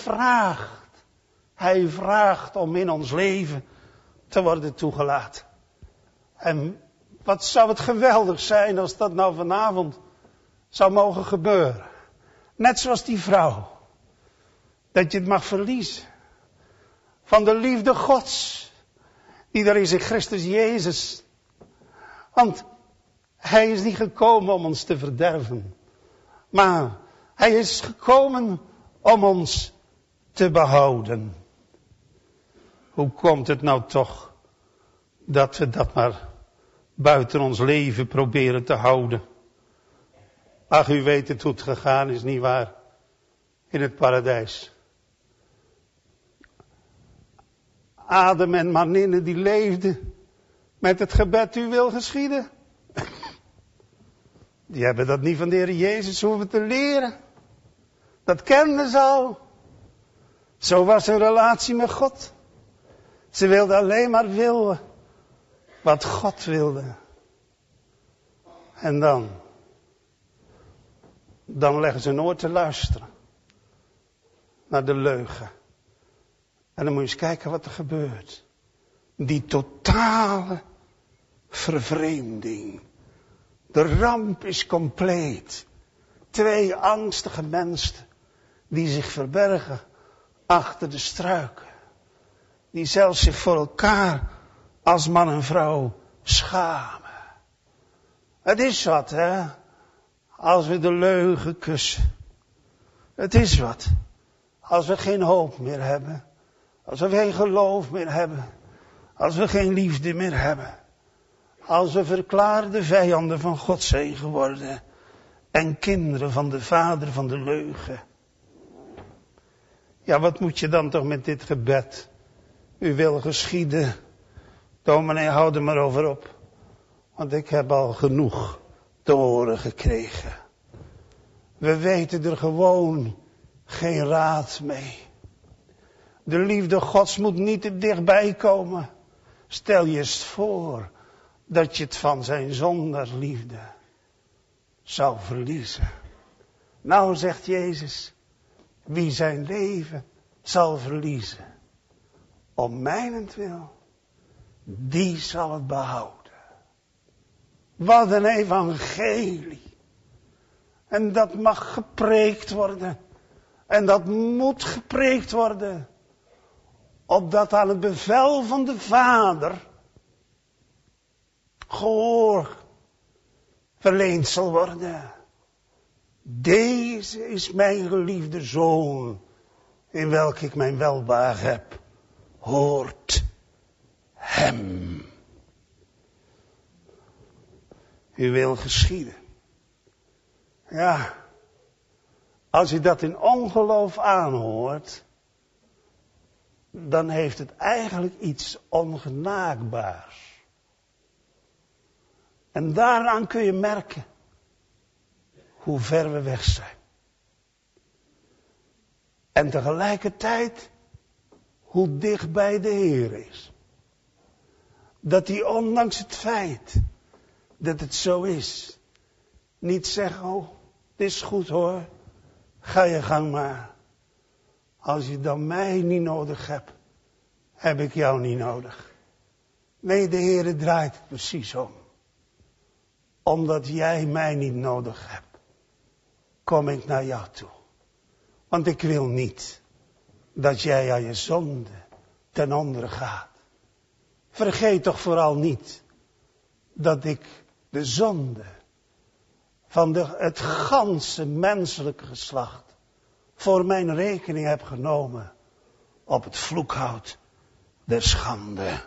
S1: vraagt om in ons leven te worden toegelaten. En wat zou het geweldig zijn als dat nou vanavond zou mogen gebeuren. Net zoals die vrouw. Dat je het mag verliezen. Van de liefde Gods. Die er is in Christus Jezus. Want Hij is niet gekomen om ons te verderven. Maar Hij is gekomen om ons te behouden. Hoe komt het nou toch dat we dat maar buiten ons leven proberen te houden? Ach, u weet het hoe het gegaan is, nietwaar? In het paradijs. Adam en Maninne die leefden met het gebed, u wil geschieden. Die hebben dat niet van de Heer Jezus hoeven te leren. Dat kenden ze al. Zo was hun relatie met God. Ze wilden alleen maar willen wat God wilde. En dan leggen ze een oor te luisteren naar de leugen. En dan moet je eens kijken wat er gebeurt. Die totale vervreemding. De ramp is compleet. 2 angstige mensen die zich verbergen achter de struiken. Die zelfs zich voor elkaar als man en vrouw schamen. Het is wat, hè, als we de leugen kussen. Het is wat, als we geen hoop meer hebben. Als we geen geloof meer hebben. Als we geen liefde meer hebben. Als we verklaarde vijanden van God zijn geworden. En kinderen van de vader van de leugen. Ja, wat moet je dan toch met dit gebed? U wil geschieden. Dominee, houd er maar over op. Want ik heb al genoeg te horen gekregen. We weten er gewoon geen raad mee. De liefde Gods moet niet te dichtbij komen. Stel je eens voor dat je het van zijn zonderliefde zou verliezen. Nou, zegt Jezus, wie zijn leven zal verliezen, om mijnentwil, die zal het behouden. Wat een evangelie. En dat mag gepreekt worden. En dat moet gepreekt worden. Opdat aan het bevel van de Vader gehoor verleend zal worden. Deze is mijn geliefde Zoon, in welk ik mijn welbehagen heb. Hoort hem. U wil geschieden. Ja, als u dat in ongeloof aanhoort, dan heeft het eigenlijk iets ongenaakbaars. En daaraan kun je merken hoe ver we weg zijn. En tegelijkertijd hoe dicht bij de Heer is. Dat hij ondanks het feit dat het zo is, niet zegt, oh, het is goed hoor, ga je gang maar. Als je dan mij niet nodig hebt, heb ik jou niet nodig. Nee, de Heer draait het precies om. Omdat jij mij niet nodig hebt, kom ik naar jou toe. Want ik wil niet dat jij aan je zonde ten onder gaat. Vergeet toch vooral niet dat ik de zonde van het ganse menselijke geslacht voor mijn rekening heb genomen op het vloekhout der schande.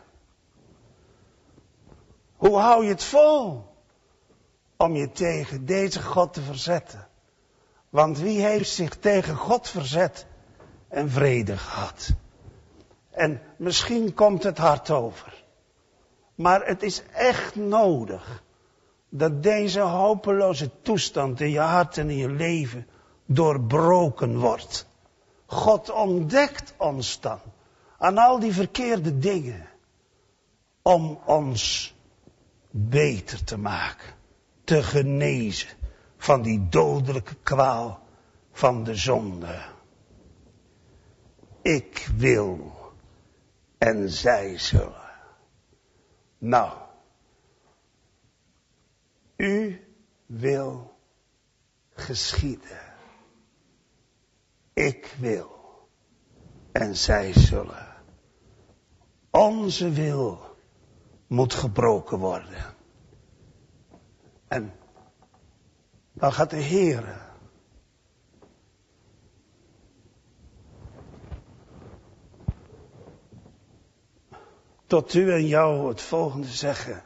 S1: Hoe hou je het vol om je tegen deze God te verzetten? Want wie heeft zich tegen God verzet en vrede gehad? En misschien komt het hard over. Maar het is echt nodig dat deze hopeloze toestand in je hart en in je leven doorbroken wordt. God ontdekt ons dan aan al die verkeerde dingen om ons beter te maken, te genezen van die dodelijke kwaal van de zonde. Ik wil en zij zullen. Nou, u wil geschieden. Ik wil en zij zullen. Onze wil moet gebroken worden. En dan gaat de Heere tot u en jou het volgende zeggen.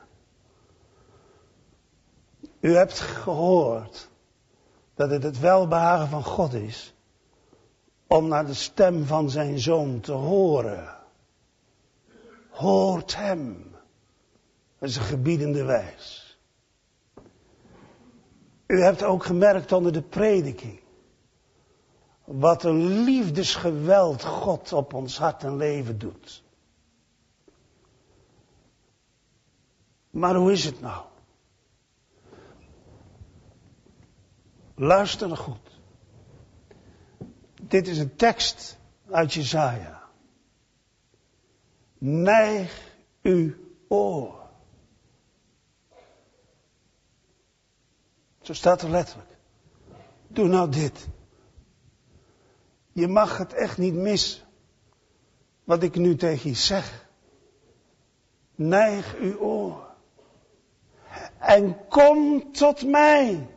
S1: U hebt gehoord dat het welbehagen van God is om naar de stem van zijn Zoon te horen. Hoort hem. Dat is een gebiedende wijs. U hebt ook gemerkt onder de prediking wat een liefdesgeweld God op ons hart en leven doet. Maar hoe is het nou? Luister goed. Dit is een tekst uit Jesaja. Neig uw oor. Zo staat er letterlijk. Doe nou dit. Je mag het echt niet missen. Wat ik nu tegen je zeg. Neig uw oor. En kom tot mij.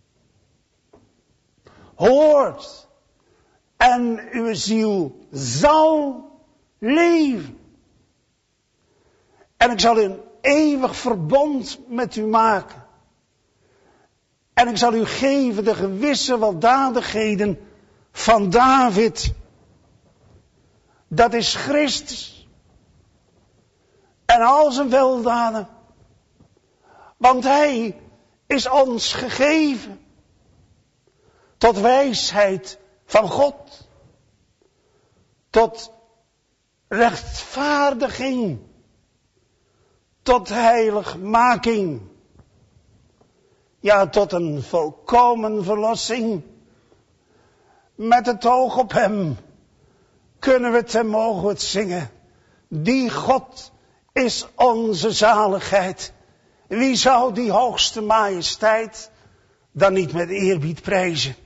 S1: Hoort. En uw ziel zal leven. En ik zal een eeuwig verbond met u maken. En ik zal u geven de gewisse weldadigheden van David. Dat is Christus. En al zijn weldaden. Want hij is ons gegeven. Tot wijsheid van God. Tot rechtvaardiging. Tot heiligmaking. Ja, tot een volkomen verlossing. Met het oog op hem kunnen we het en mogen we het zingen. Die God is onze zaligheid. Wie zou die hoogste majesteit dan niet met eerbied prijzen?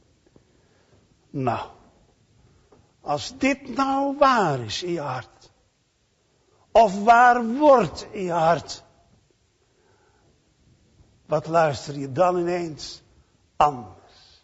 S1: Nou, als dit nou waar is in je hart. Of waar wordt in je hart. Wat luister je dan ineens anders?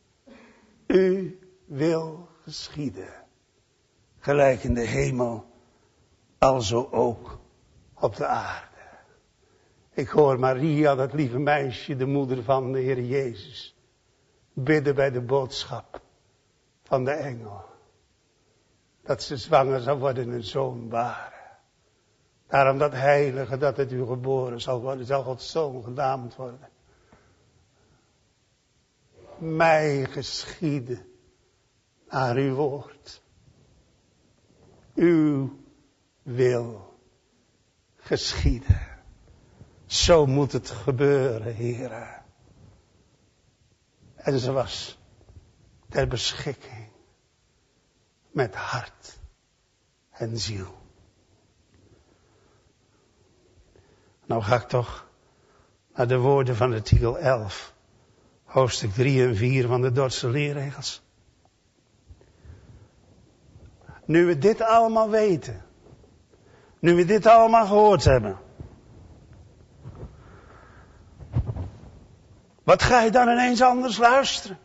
S1: U wil geschieden. Gelijk in de hemel, alzo ook op de aarde. Ik hoor Maria, dat lieve meisje, de moeder van de Heer Jezus, bidden bij de boodschap van de engel. Dat ze zwanger zal worden en een zoon baren. Daarom dat heilige dat het u geboren zal worden, zal Gods zoon genaamd worden. Mij geschieden naar uw woord. Uw wil geschieden. Zo moet het gebeuren, Heere. En ze was ter beschikking met hart en ziel. Nou ga ik toch naar de woorden van artikel 11, hoofdstuk 3 en 4 van de Dordtse leerregels. Nu we dit allemaal weten, nu we dit allemaal gehoord hebben, wat ga je dan ineens anders luisteren?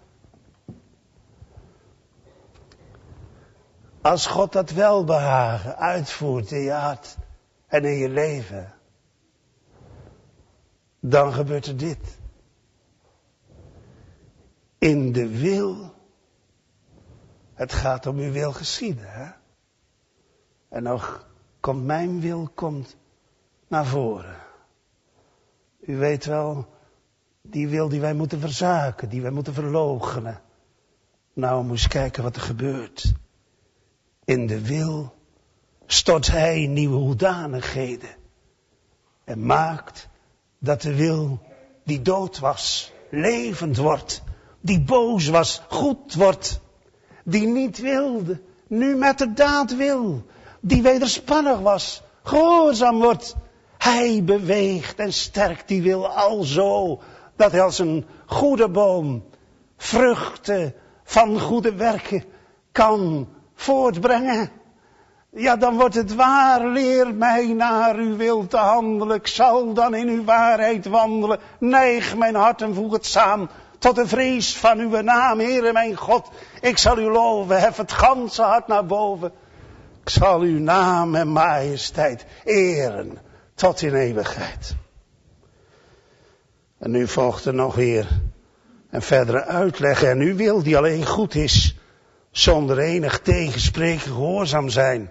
S1: Als God dat welbehagen uitvoert in je hart en in je leven, dan gebeurt er dit. In de wil, het gaat om uw wil geschieden, hè? En nou komt mijn wil naar voren. U weet wel, die wil die wij moeten verzaken, die wij moeten verloochenen. Nou, moet eens kijken wat er gebeurt. In de wil stort hij nieuwe hoedanigheden. En maakt dat de wil die dood was, levend wordt. Die boos was, goed wordt. Die niet wilde, nu met de daad wil. Die wederspannig was, gehoorzaam wordt. Hij beweegt en sterkt die wil alzo, dat hij als een goede boom vruchten van goede werken kan voortbrengen. Ja, dan wordt het waar, leer mij naar uw wil te handelen. Ik zal dan in uw waarheid wandelen. Neig mijn hart en voeg het samen tot de vrees van uw naam, Heere mijn God. Ik zal u loven, hef het ganse hart naar boven. Ik zal uw naam en majesteit eren tot in eeuwigheid. En nu volgt er nog weer een verdere uitleg. En uw wil die alleen goed is, zonder enig tegenspreken gehoorzaam zijn.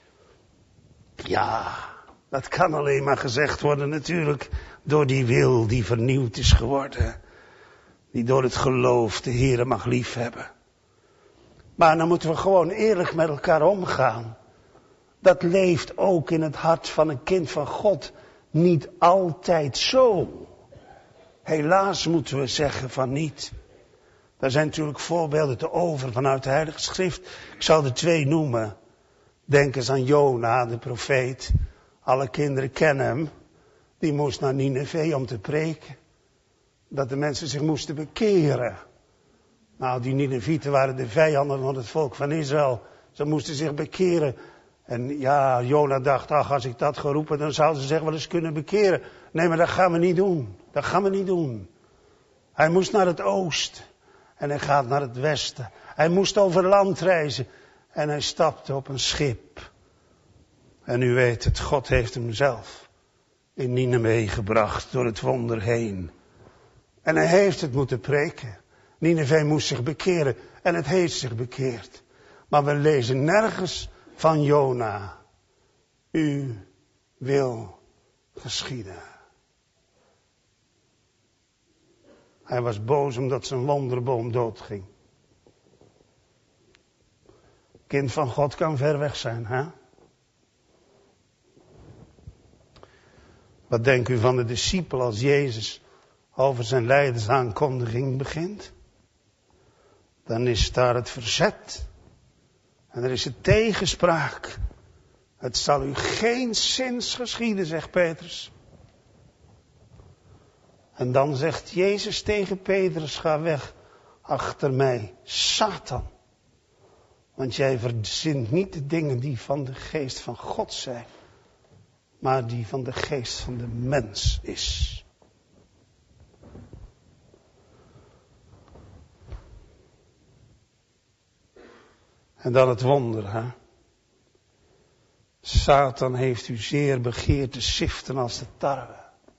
S1: Ja, dat kan alleen maar gezegd worden natuurlijk door die wil die vernieuwd is geworden. Die door het geloof de Heere mag liefhebben. Maar dan moeten we gewoon eerlijk met elkaar omgaan. Dat leeft ook in het hart van een kind van God niet altijd zo. Helaas moeten we zeggen van niet. Daar zijn natuurlijk voorbeelden te over vanuit de Heilige Schrift. Ik zal er 2 noemen. Denk eens aan Jona, de profeet. Alle kinderen kennen hem. Die moest naar Nineve om te preken. Dat de mensen zich moesten bekeren. Nou, die Ninevieten waren de vijanden van het volk van Israël. Ze moesten zich bekeren. En ja, Jona dacht, ach, als ik dat ga roepen, dan zouden ze zich wel eens kunnen bekeren. Nee, maar dat gaan we niet doen. Dat gaan we niet doen. Hij moest naar het oosten. En hij gaat naar het westen. Hij moest over land reizen. En hij stapte op een schip. En u weet het, God heeft hem zelf in Nineve gebracht door het wonder heen. En hij heeft het moeten preken. Nineve moest zich bekeren. En het heeft zich bekeerd. Maar we lezen nergens van Jona. U wil geschieden. Hij was boos omdat zijn wonderboom doodging. Kind van God kan ver weg zijn, hè? Wat denkt u van de discipel als Jezus over zijn lijdensaankondiging begint? Dan is daar het verzet. En er is de tegenspraak. Het zal u geen zins geschieden, zegt Petrus. En dan zegt Jezus tegen Petrus, ga weg achter mij, Satan. Want jij verzint niet de dingen die van de geest van God zijn, maar die van de geest van de mens is. En dan het wonder, hè. Satan heeft u zeer begeerd te siften als de tarwe.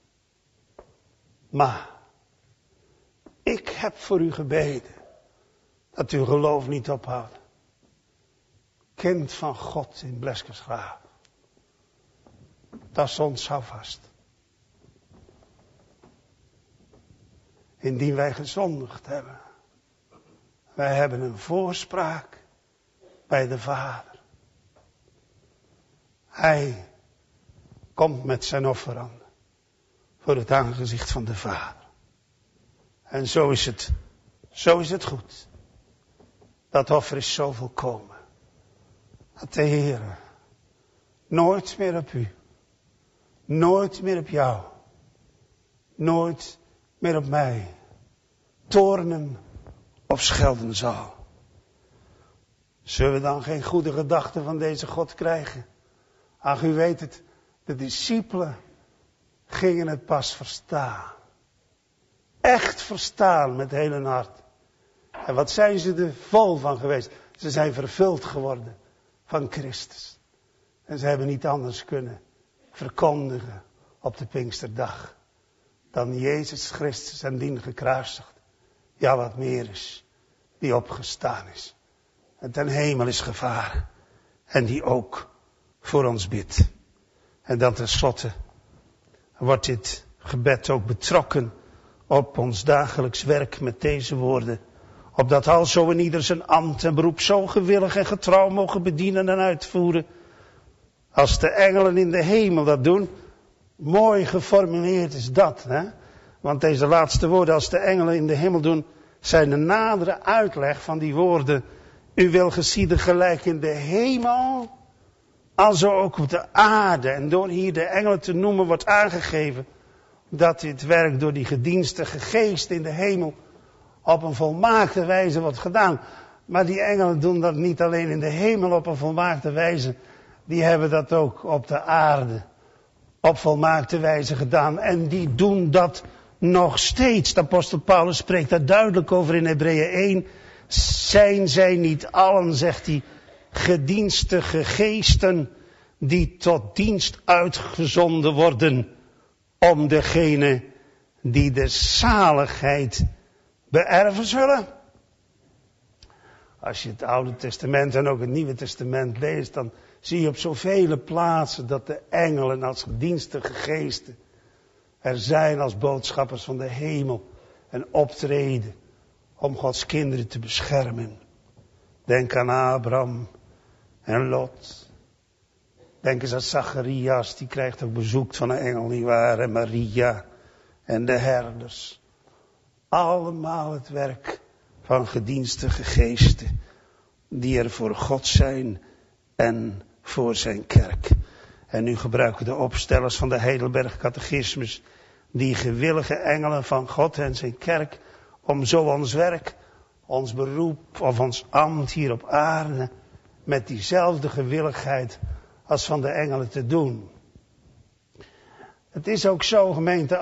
S1: Maar ik heb voor u gebeden dat uw geloof niet ophoudt. Kind van God in Bleskensgraaf. Dat is ons houvast. Indien wij gezondigd hebben. Wij hebben een voorspraak bij de Vader. Hij komt met zijn offer aan voor het aangezicht van de Vader. En zo is het goed. Dat offer is zo volkomen. Dat de Heer nooit meer op u, nooit meer op jou, nooit meer op mij toornen of schelden zal. Zullen we dan geen goede gedachten van deze God krijgen? Ach, u weet het, de discipelen gingen het pas verstaan. Echt verstaan met heel hun hart. En wat zijn ze er vol van geweest? Ze zijn vervuld geworden van Christus. En ze hebben niet anders kunnen verkondigen op de Pinksterdag dan Jezus Christus en dien gekruisigd. Ja, wat meer is, die opgestaan is en ten hemel is gevaren en die ook voor ons bidt. En dan tenslotte wordt dit gebed ook betrokken op ons dagelijks werk met deze woorden. Opdat alzo in ieder zijn ambt en beroep zo gewillig en getrouw mogen bedienen en uitvoeren. Als de engelen in de hemel dat doen. Mooi geformuleerd is dat. Hè? Want deze laatste woorden, als de engelen in de hemel doen, zijn een nadere uitleg van die woorden. U wil geschieden gelijk in de hemel, alzo ook op de aarde. En door hier de engelen te noemen wordt aangegeven dat dit werk door die gedienstige geest in de hemel op een volmaakte wijze wordt gedaan. Maar die engelen doen dat niet alleen in de hemel op een volmaakte wijze. Die hebben dat ook op de aarde op volmaakte wijze gedaan. En die doen dat nog steeds. De apostel Paulus spreekt daar duidelijk over in Hebreeën 1. Zijn zij niet allen, zegt hij, gedienstige geesten die tot dienst uitgezonden worden om degene die de zaligheid beërven zullen? Als je het Oude Testament en ook het Nieuwe Testament leest, dan zie je op zoveel plaatsen dat de engelen als gedienstige geesten er zijn als boodschappers van de hemel en optreden om Gods kinderen te beschermen. Denk aan Abraham en Lot. Denk eens aan Zacharias, die krijgt ook bezoek van een engel, nietwaar, en Maria en de herders. Allemaal het werk van gedienstige geesten die er voor God zijn en voor zijn kerk. En nu gebruiken de opstellers van de Heidelberg Catechismus die gewillige engelen van God en zijn kerk om zo ons werk, ons beroep of ons ambt hier op aarde met diezelfde gewilligheid als van de engelen te doen. Het is ook zo, gemeente,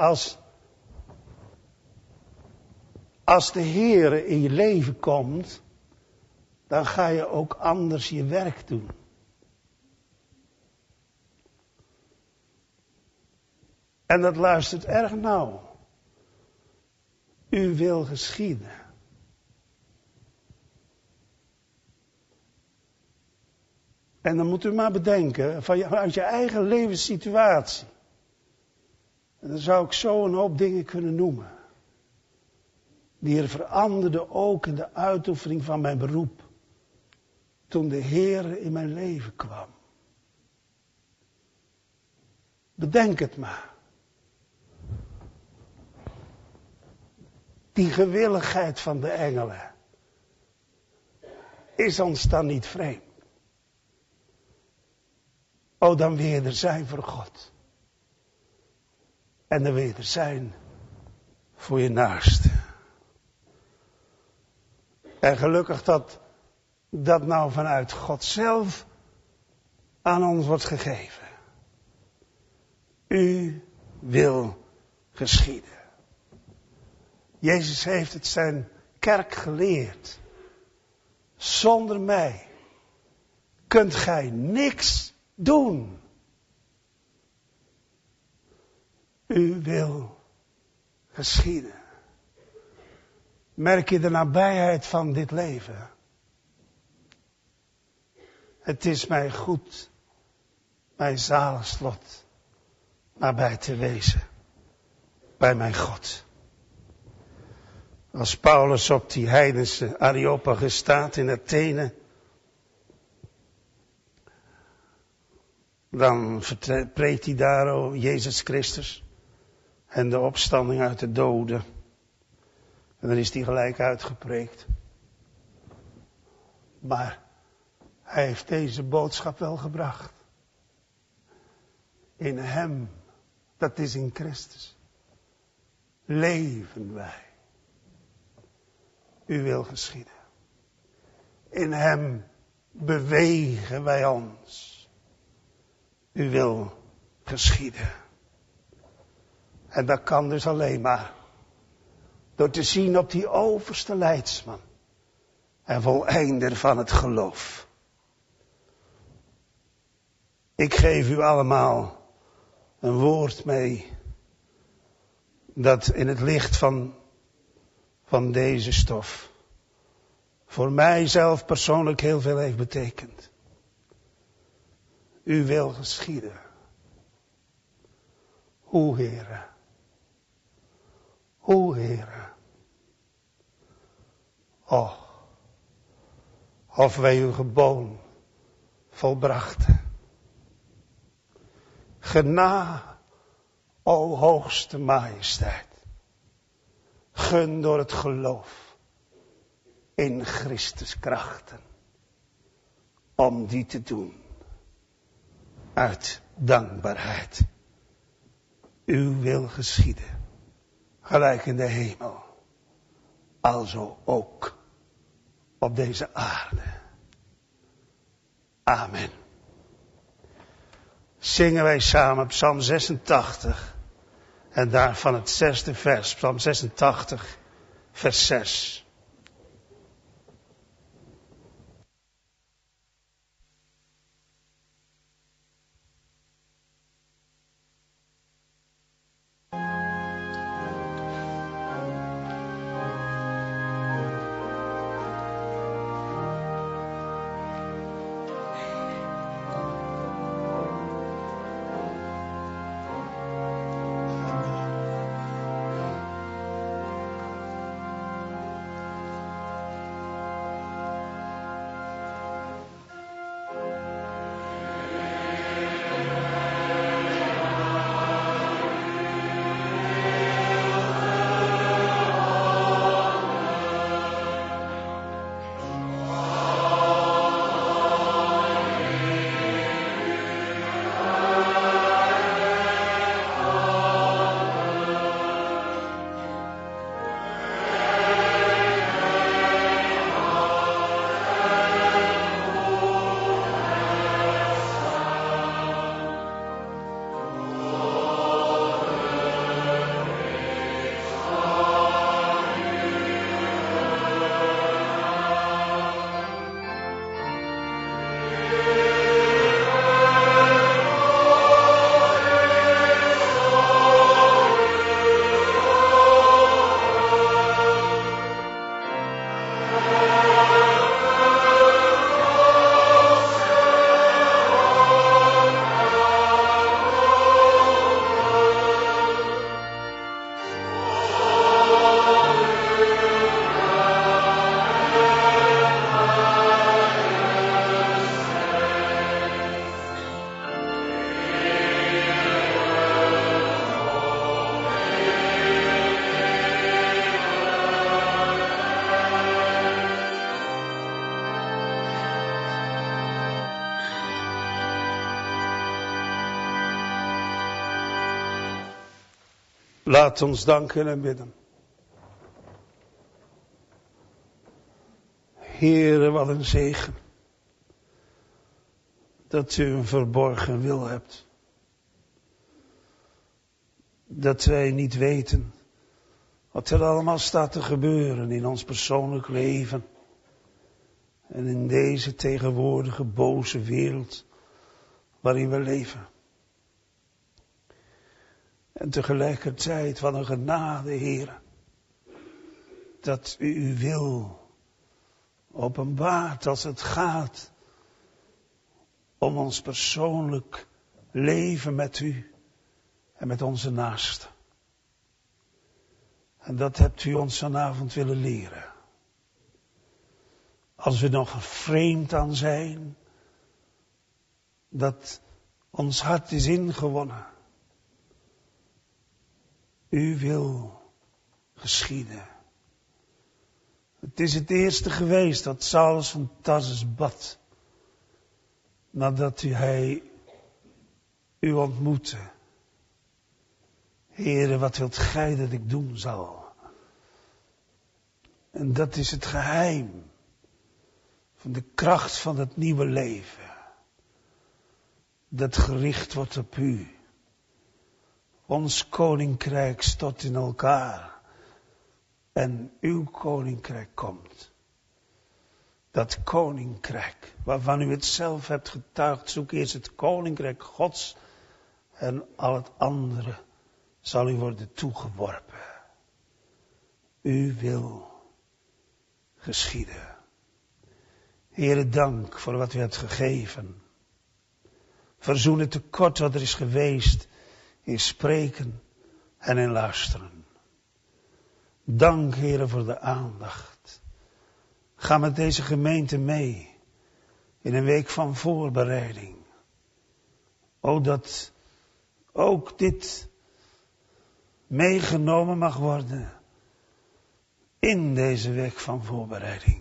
S1: als de Heere in je leven komt, dan ga je ook anders je werk doen. En dat luistert erg nauw. U wil geschieden. En dan moet u maar bedenken, uit je eigen levenssituatie. En dan zou ik zo een hoop dingen kunnen noemen. Die er veranderden ook in de uitoefening van mijn beroep. Toen de Heer in mijn leven kwam. Bedenk het maar. Die gewilligheid van de engelen. Is ons dan niet vreemd? O, dan wil je er zijn voor God. En dan wil je er zijn voor je naaste. En gelukkig dat nou vanuit God zelf aan ons wordt gegeven. U wil geschieden. Jezus heeft het zijn kerk geleerd. Zonder mij kunt gij niks doen. U wil geschieden. Merk je de nabijheid van dit leven? Het is mij goed, mijn zaligslot, nabij te wezen, bij mijn God. Als Paulus op die heidense Areopagus staat in Athene, dan preekt hij daar over Jezus Christus en de opstanding uit de doden. En dan is hij gelijk uitgepreekt. Maar hij heeft deze boodschap wel gebracht. In hem, dat is in Christus, leven wij. U wil geschieden. In hem bewegen wij ons. U wil geschieden. En dat kan dus alleen maar door te zien op die overste leidsman en voleinder van het geloof. Ik geef u allemaal een woord mee dat in het licht van deze stof voor mij zelf persoonlijk heel veel heeft betekend. U wil geschieden. Hoe, Heere? O Heere, of wij uw geboden volbrachten. Gena, o hoogste majesteit, gun door het geloof in Christus krachten, om die te doen uit dankbaarheid. Uw wil geschieden, gelijk in de hemel, alzo ook op deze aarde. Amen. Zingen wij samen Psalm 86 en daarvan het 6e vers, Psalm 86, vers 6. Laat ons danken en bidden. Heere, wat een zegen. Dat u een verborgen wil hebt. Dat wij niet weten wat er allemaal staat te gebeuren in ons persoonlijk leven. En in deze tegenwoordige boze wereld waarin we leven. En tegelijkertijd wat een genade, Heere, dat u uw wil openbaart als het gaat om ons persoonlijk leven met u en met onze naasten. En dat hebt u ons vanavond willen leren. Als we nog vreemd aan zijn, dat ons hart is ingewonnen. U wil geschieden. Het is het eerste geweest dat Saulus van Tarsus bad. Nadat hij u ontmoette. Heere, wat wilt gij dat ik doen zal? En dat is het geheim van de kracht van het nieuwe leven. Dat gericht wordt op u. Ons koninkrijk stort in elkaar. En uw koninkrijk komt. Dat koninkrijk, waarvan u het zelf hebt getuigd, zoek eerst het koninkrijk Gods. En al het andere zal u worden toegeworpen. U wil geschieden. Heere, dank voor wat u hebt gegeven. Verzoen het tekort wat er is geweest in spreken en in luisteren. Dank, Heere, voor de aandacht. Ga met deze gemeente mee in een week van voorbereiding. O, dat ook dit meegenomen mag worden in deze week van voorbereiding.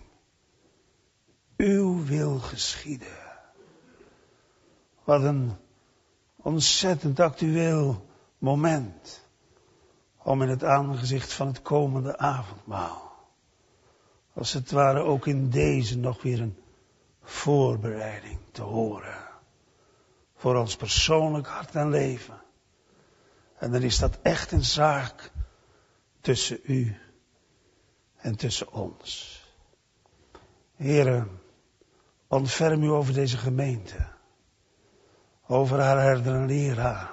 S1: Uw wil geschieden. Wat een ontzettend actueel moment om in het aangezicht van het komende avondmaal, als het ware ook in deze nog weer een voorbereiding te horen. Voor ons persoonlijk hart en leven. En dan is dat echt een zaak tussen u en tussen ons. Heere, ontferm u over deze gemeente. Over haar herder en leraar.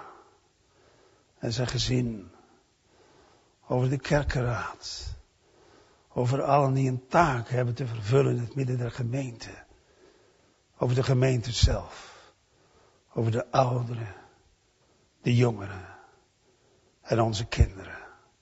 S1: En zijn gezin. Over de kerkenraad. Over allen die een taak hebben te vervullen in het midden der gemeente. Over de gemeente zelf. Over de ouderen. De jongeren. En onze kinderen.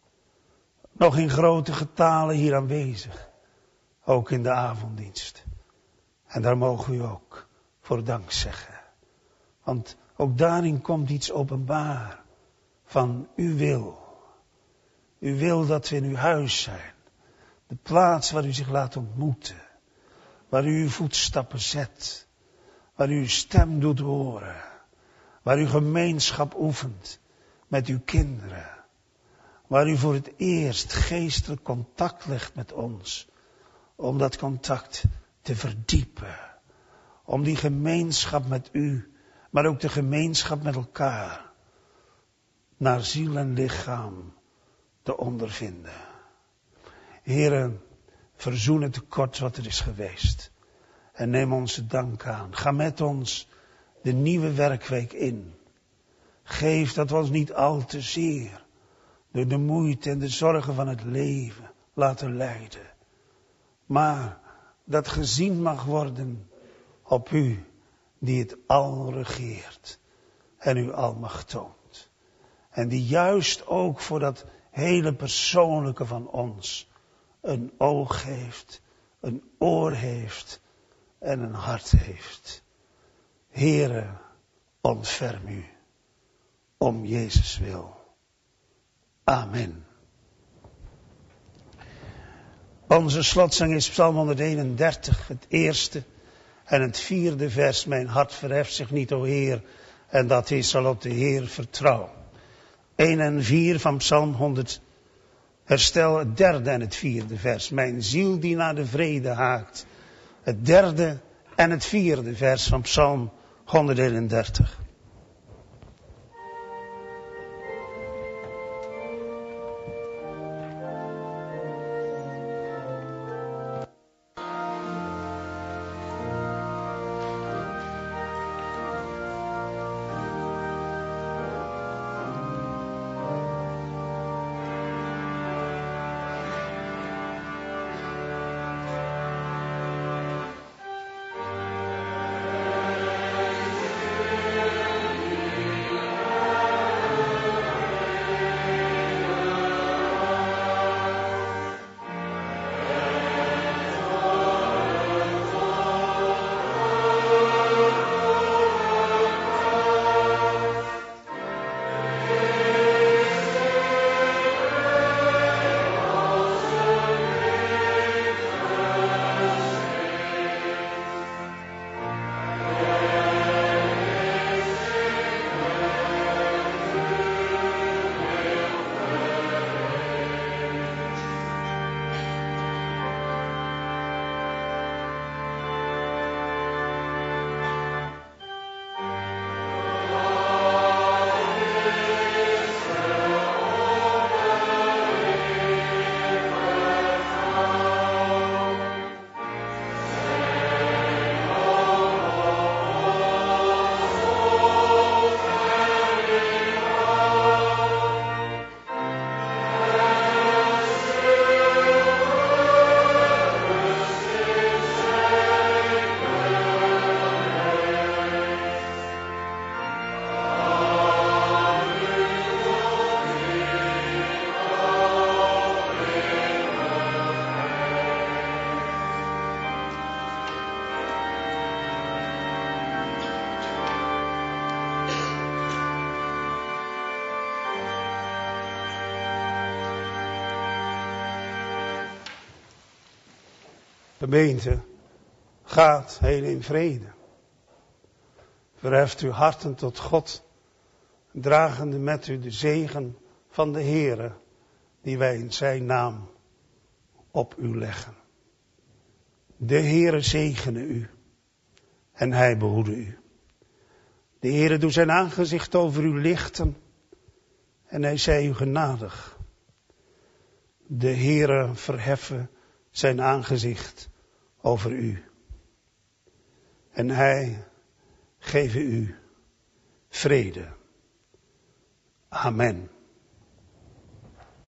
S1: Nog in grote getalen hier aanwezig. Ook in de avonddienst. En daar mogen u ook voor dank zeggen. Want ook daarin komt iets openbaar van uw wil. U wil dat we in uw huis zijn. De plaats waar u zich laat ontmoeten. Waar u uw voetstappen zet. Waar u uw stem doet horen. Waar u gemeenschap oefent met uw kinderen. Waar u voor het eerst geestelijk contact legt met ons. Om dat contact te verdiepen. Om die gemeenschap met u, maar ook de gemeenschap met elkaar, naar ziel en lichaam te ondervinden. Heere, verzoen het tekort wat er is geweest. En neem onze dank aan. Ga met ons de nieuwe werkweek in. Geef dat we ons niet al te zeer door de moeite en de zorgen van het leven laten leiden. Maar dat gezien mag worden op u die het al regeert en u almacht toont. En die juist ook voor dat hele persoonlijke van ons een oog heeft, een oor heeft en een hart heeft. Heere, ontferm u om Jezus wil. Amen. Onze slotzang is Psalm 131, het eerste en het vierde vers. Mijn hart verheft zich niet, o Heer, en dat is zal op de Heer vertrouwen. 1 en 4 van Psalm 100. Herstel het derde en het vierde vers. Mijn ziel die naar de vrede haakt. Het derde en het vierde vers van Psalm 131. Gemeente, gaat heen in vrede. Verheft uw harten tot God, dragende met u de zegen van de Heere, die wij in zijn naam op u leggen. De Heere zegene u en hij behoede u. De Heere doet zijn aangezicht over u lichten en hij zij u genadig. De Heere verheffe zijn aangezicht over u en hij geven u vrede. Amen.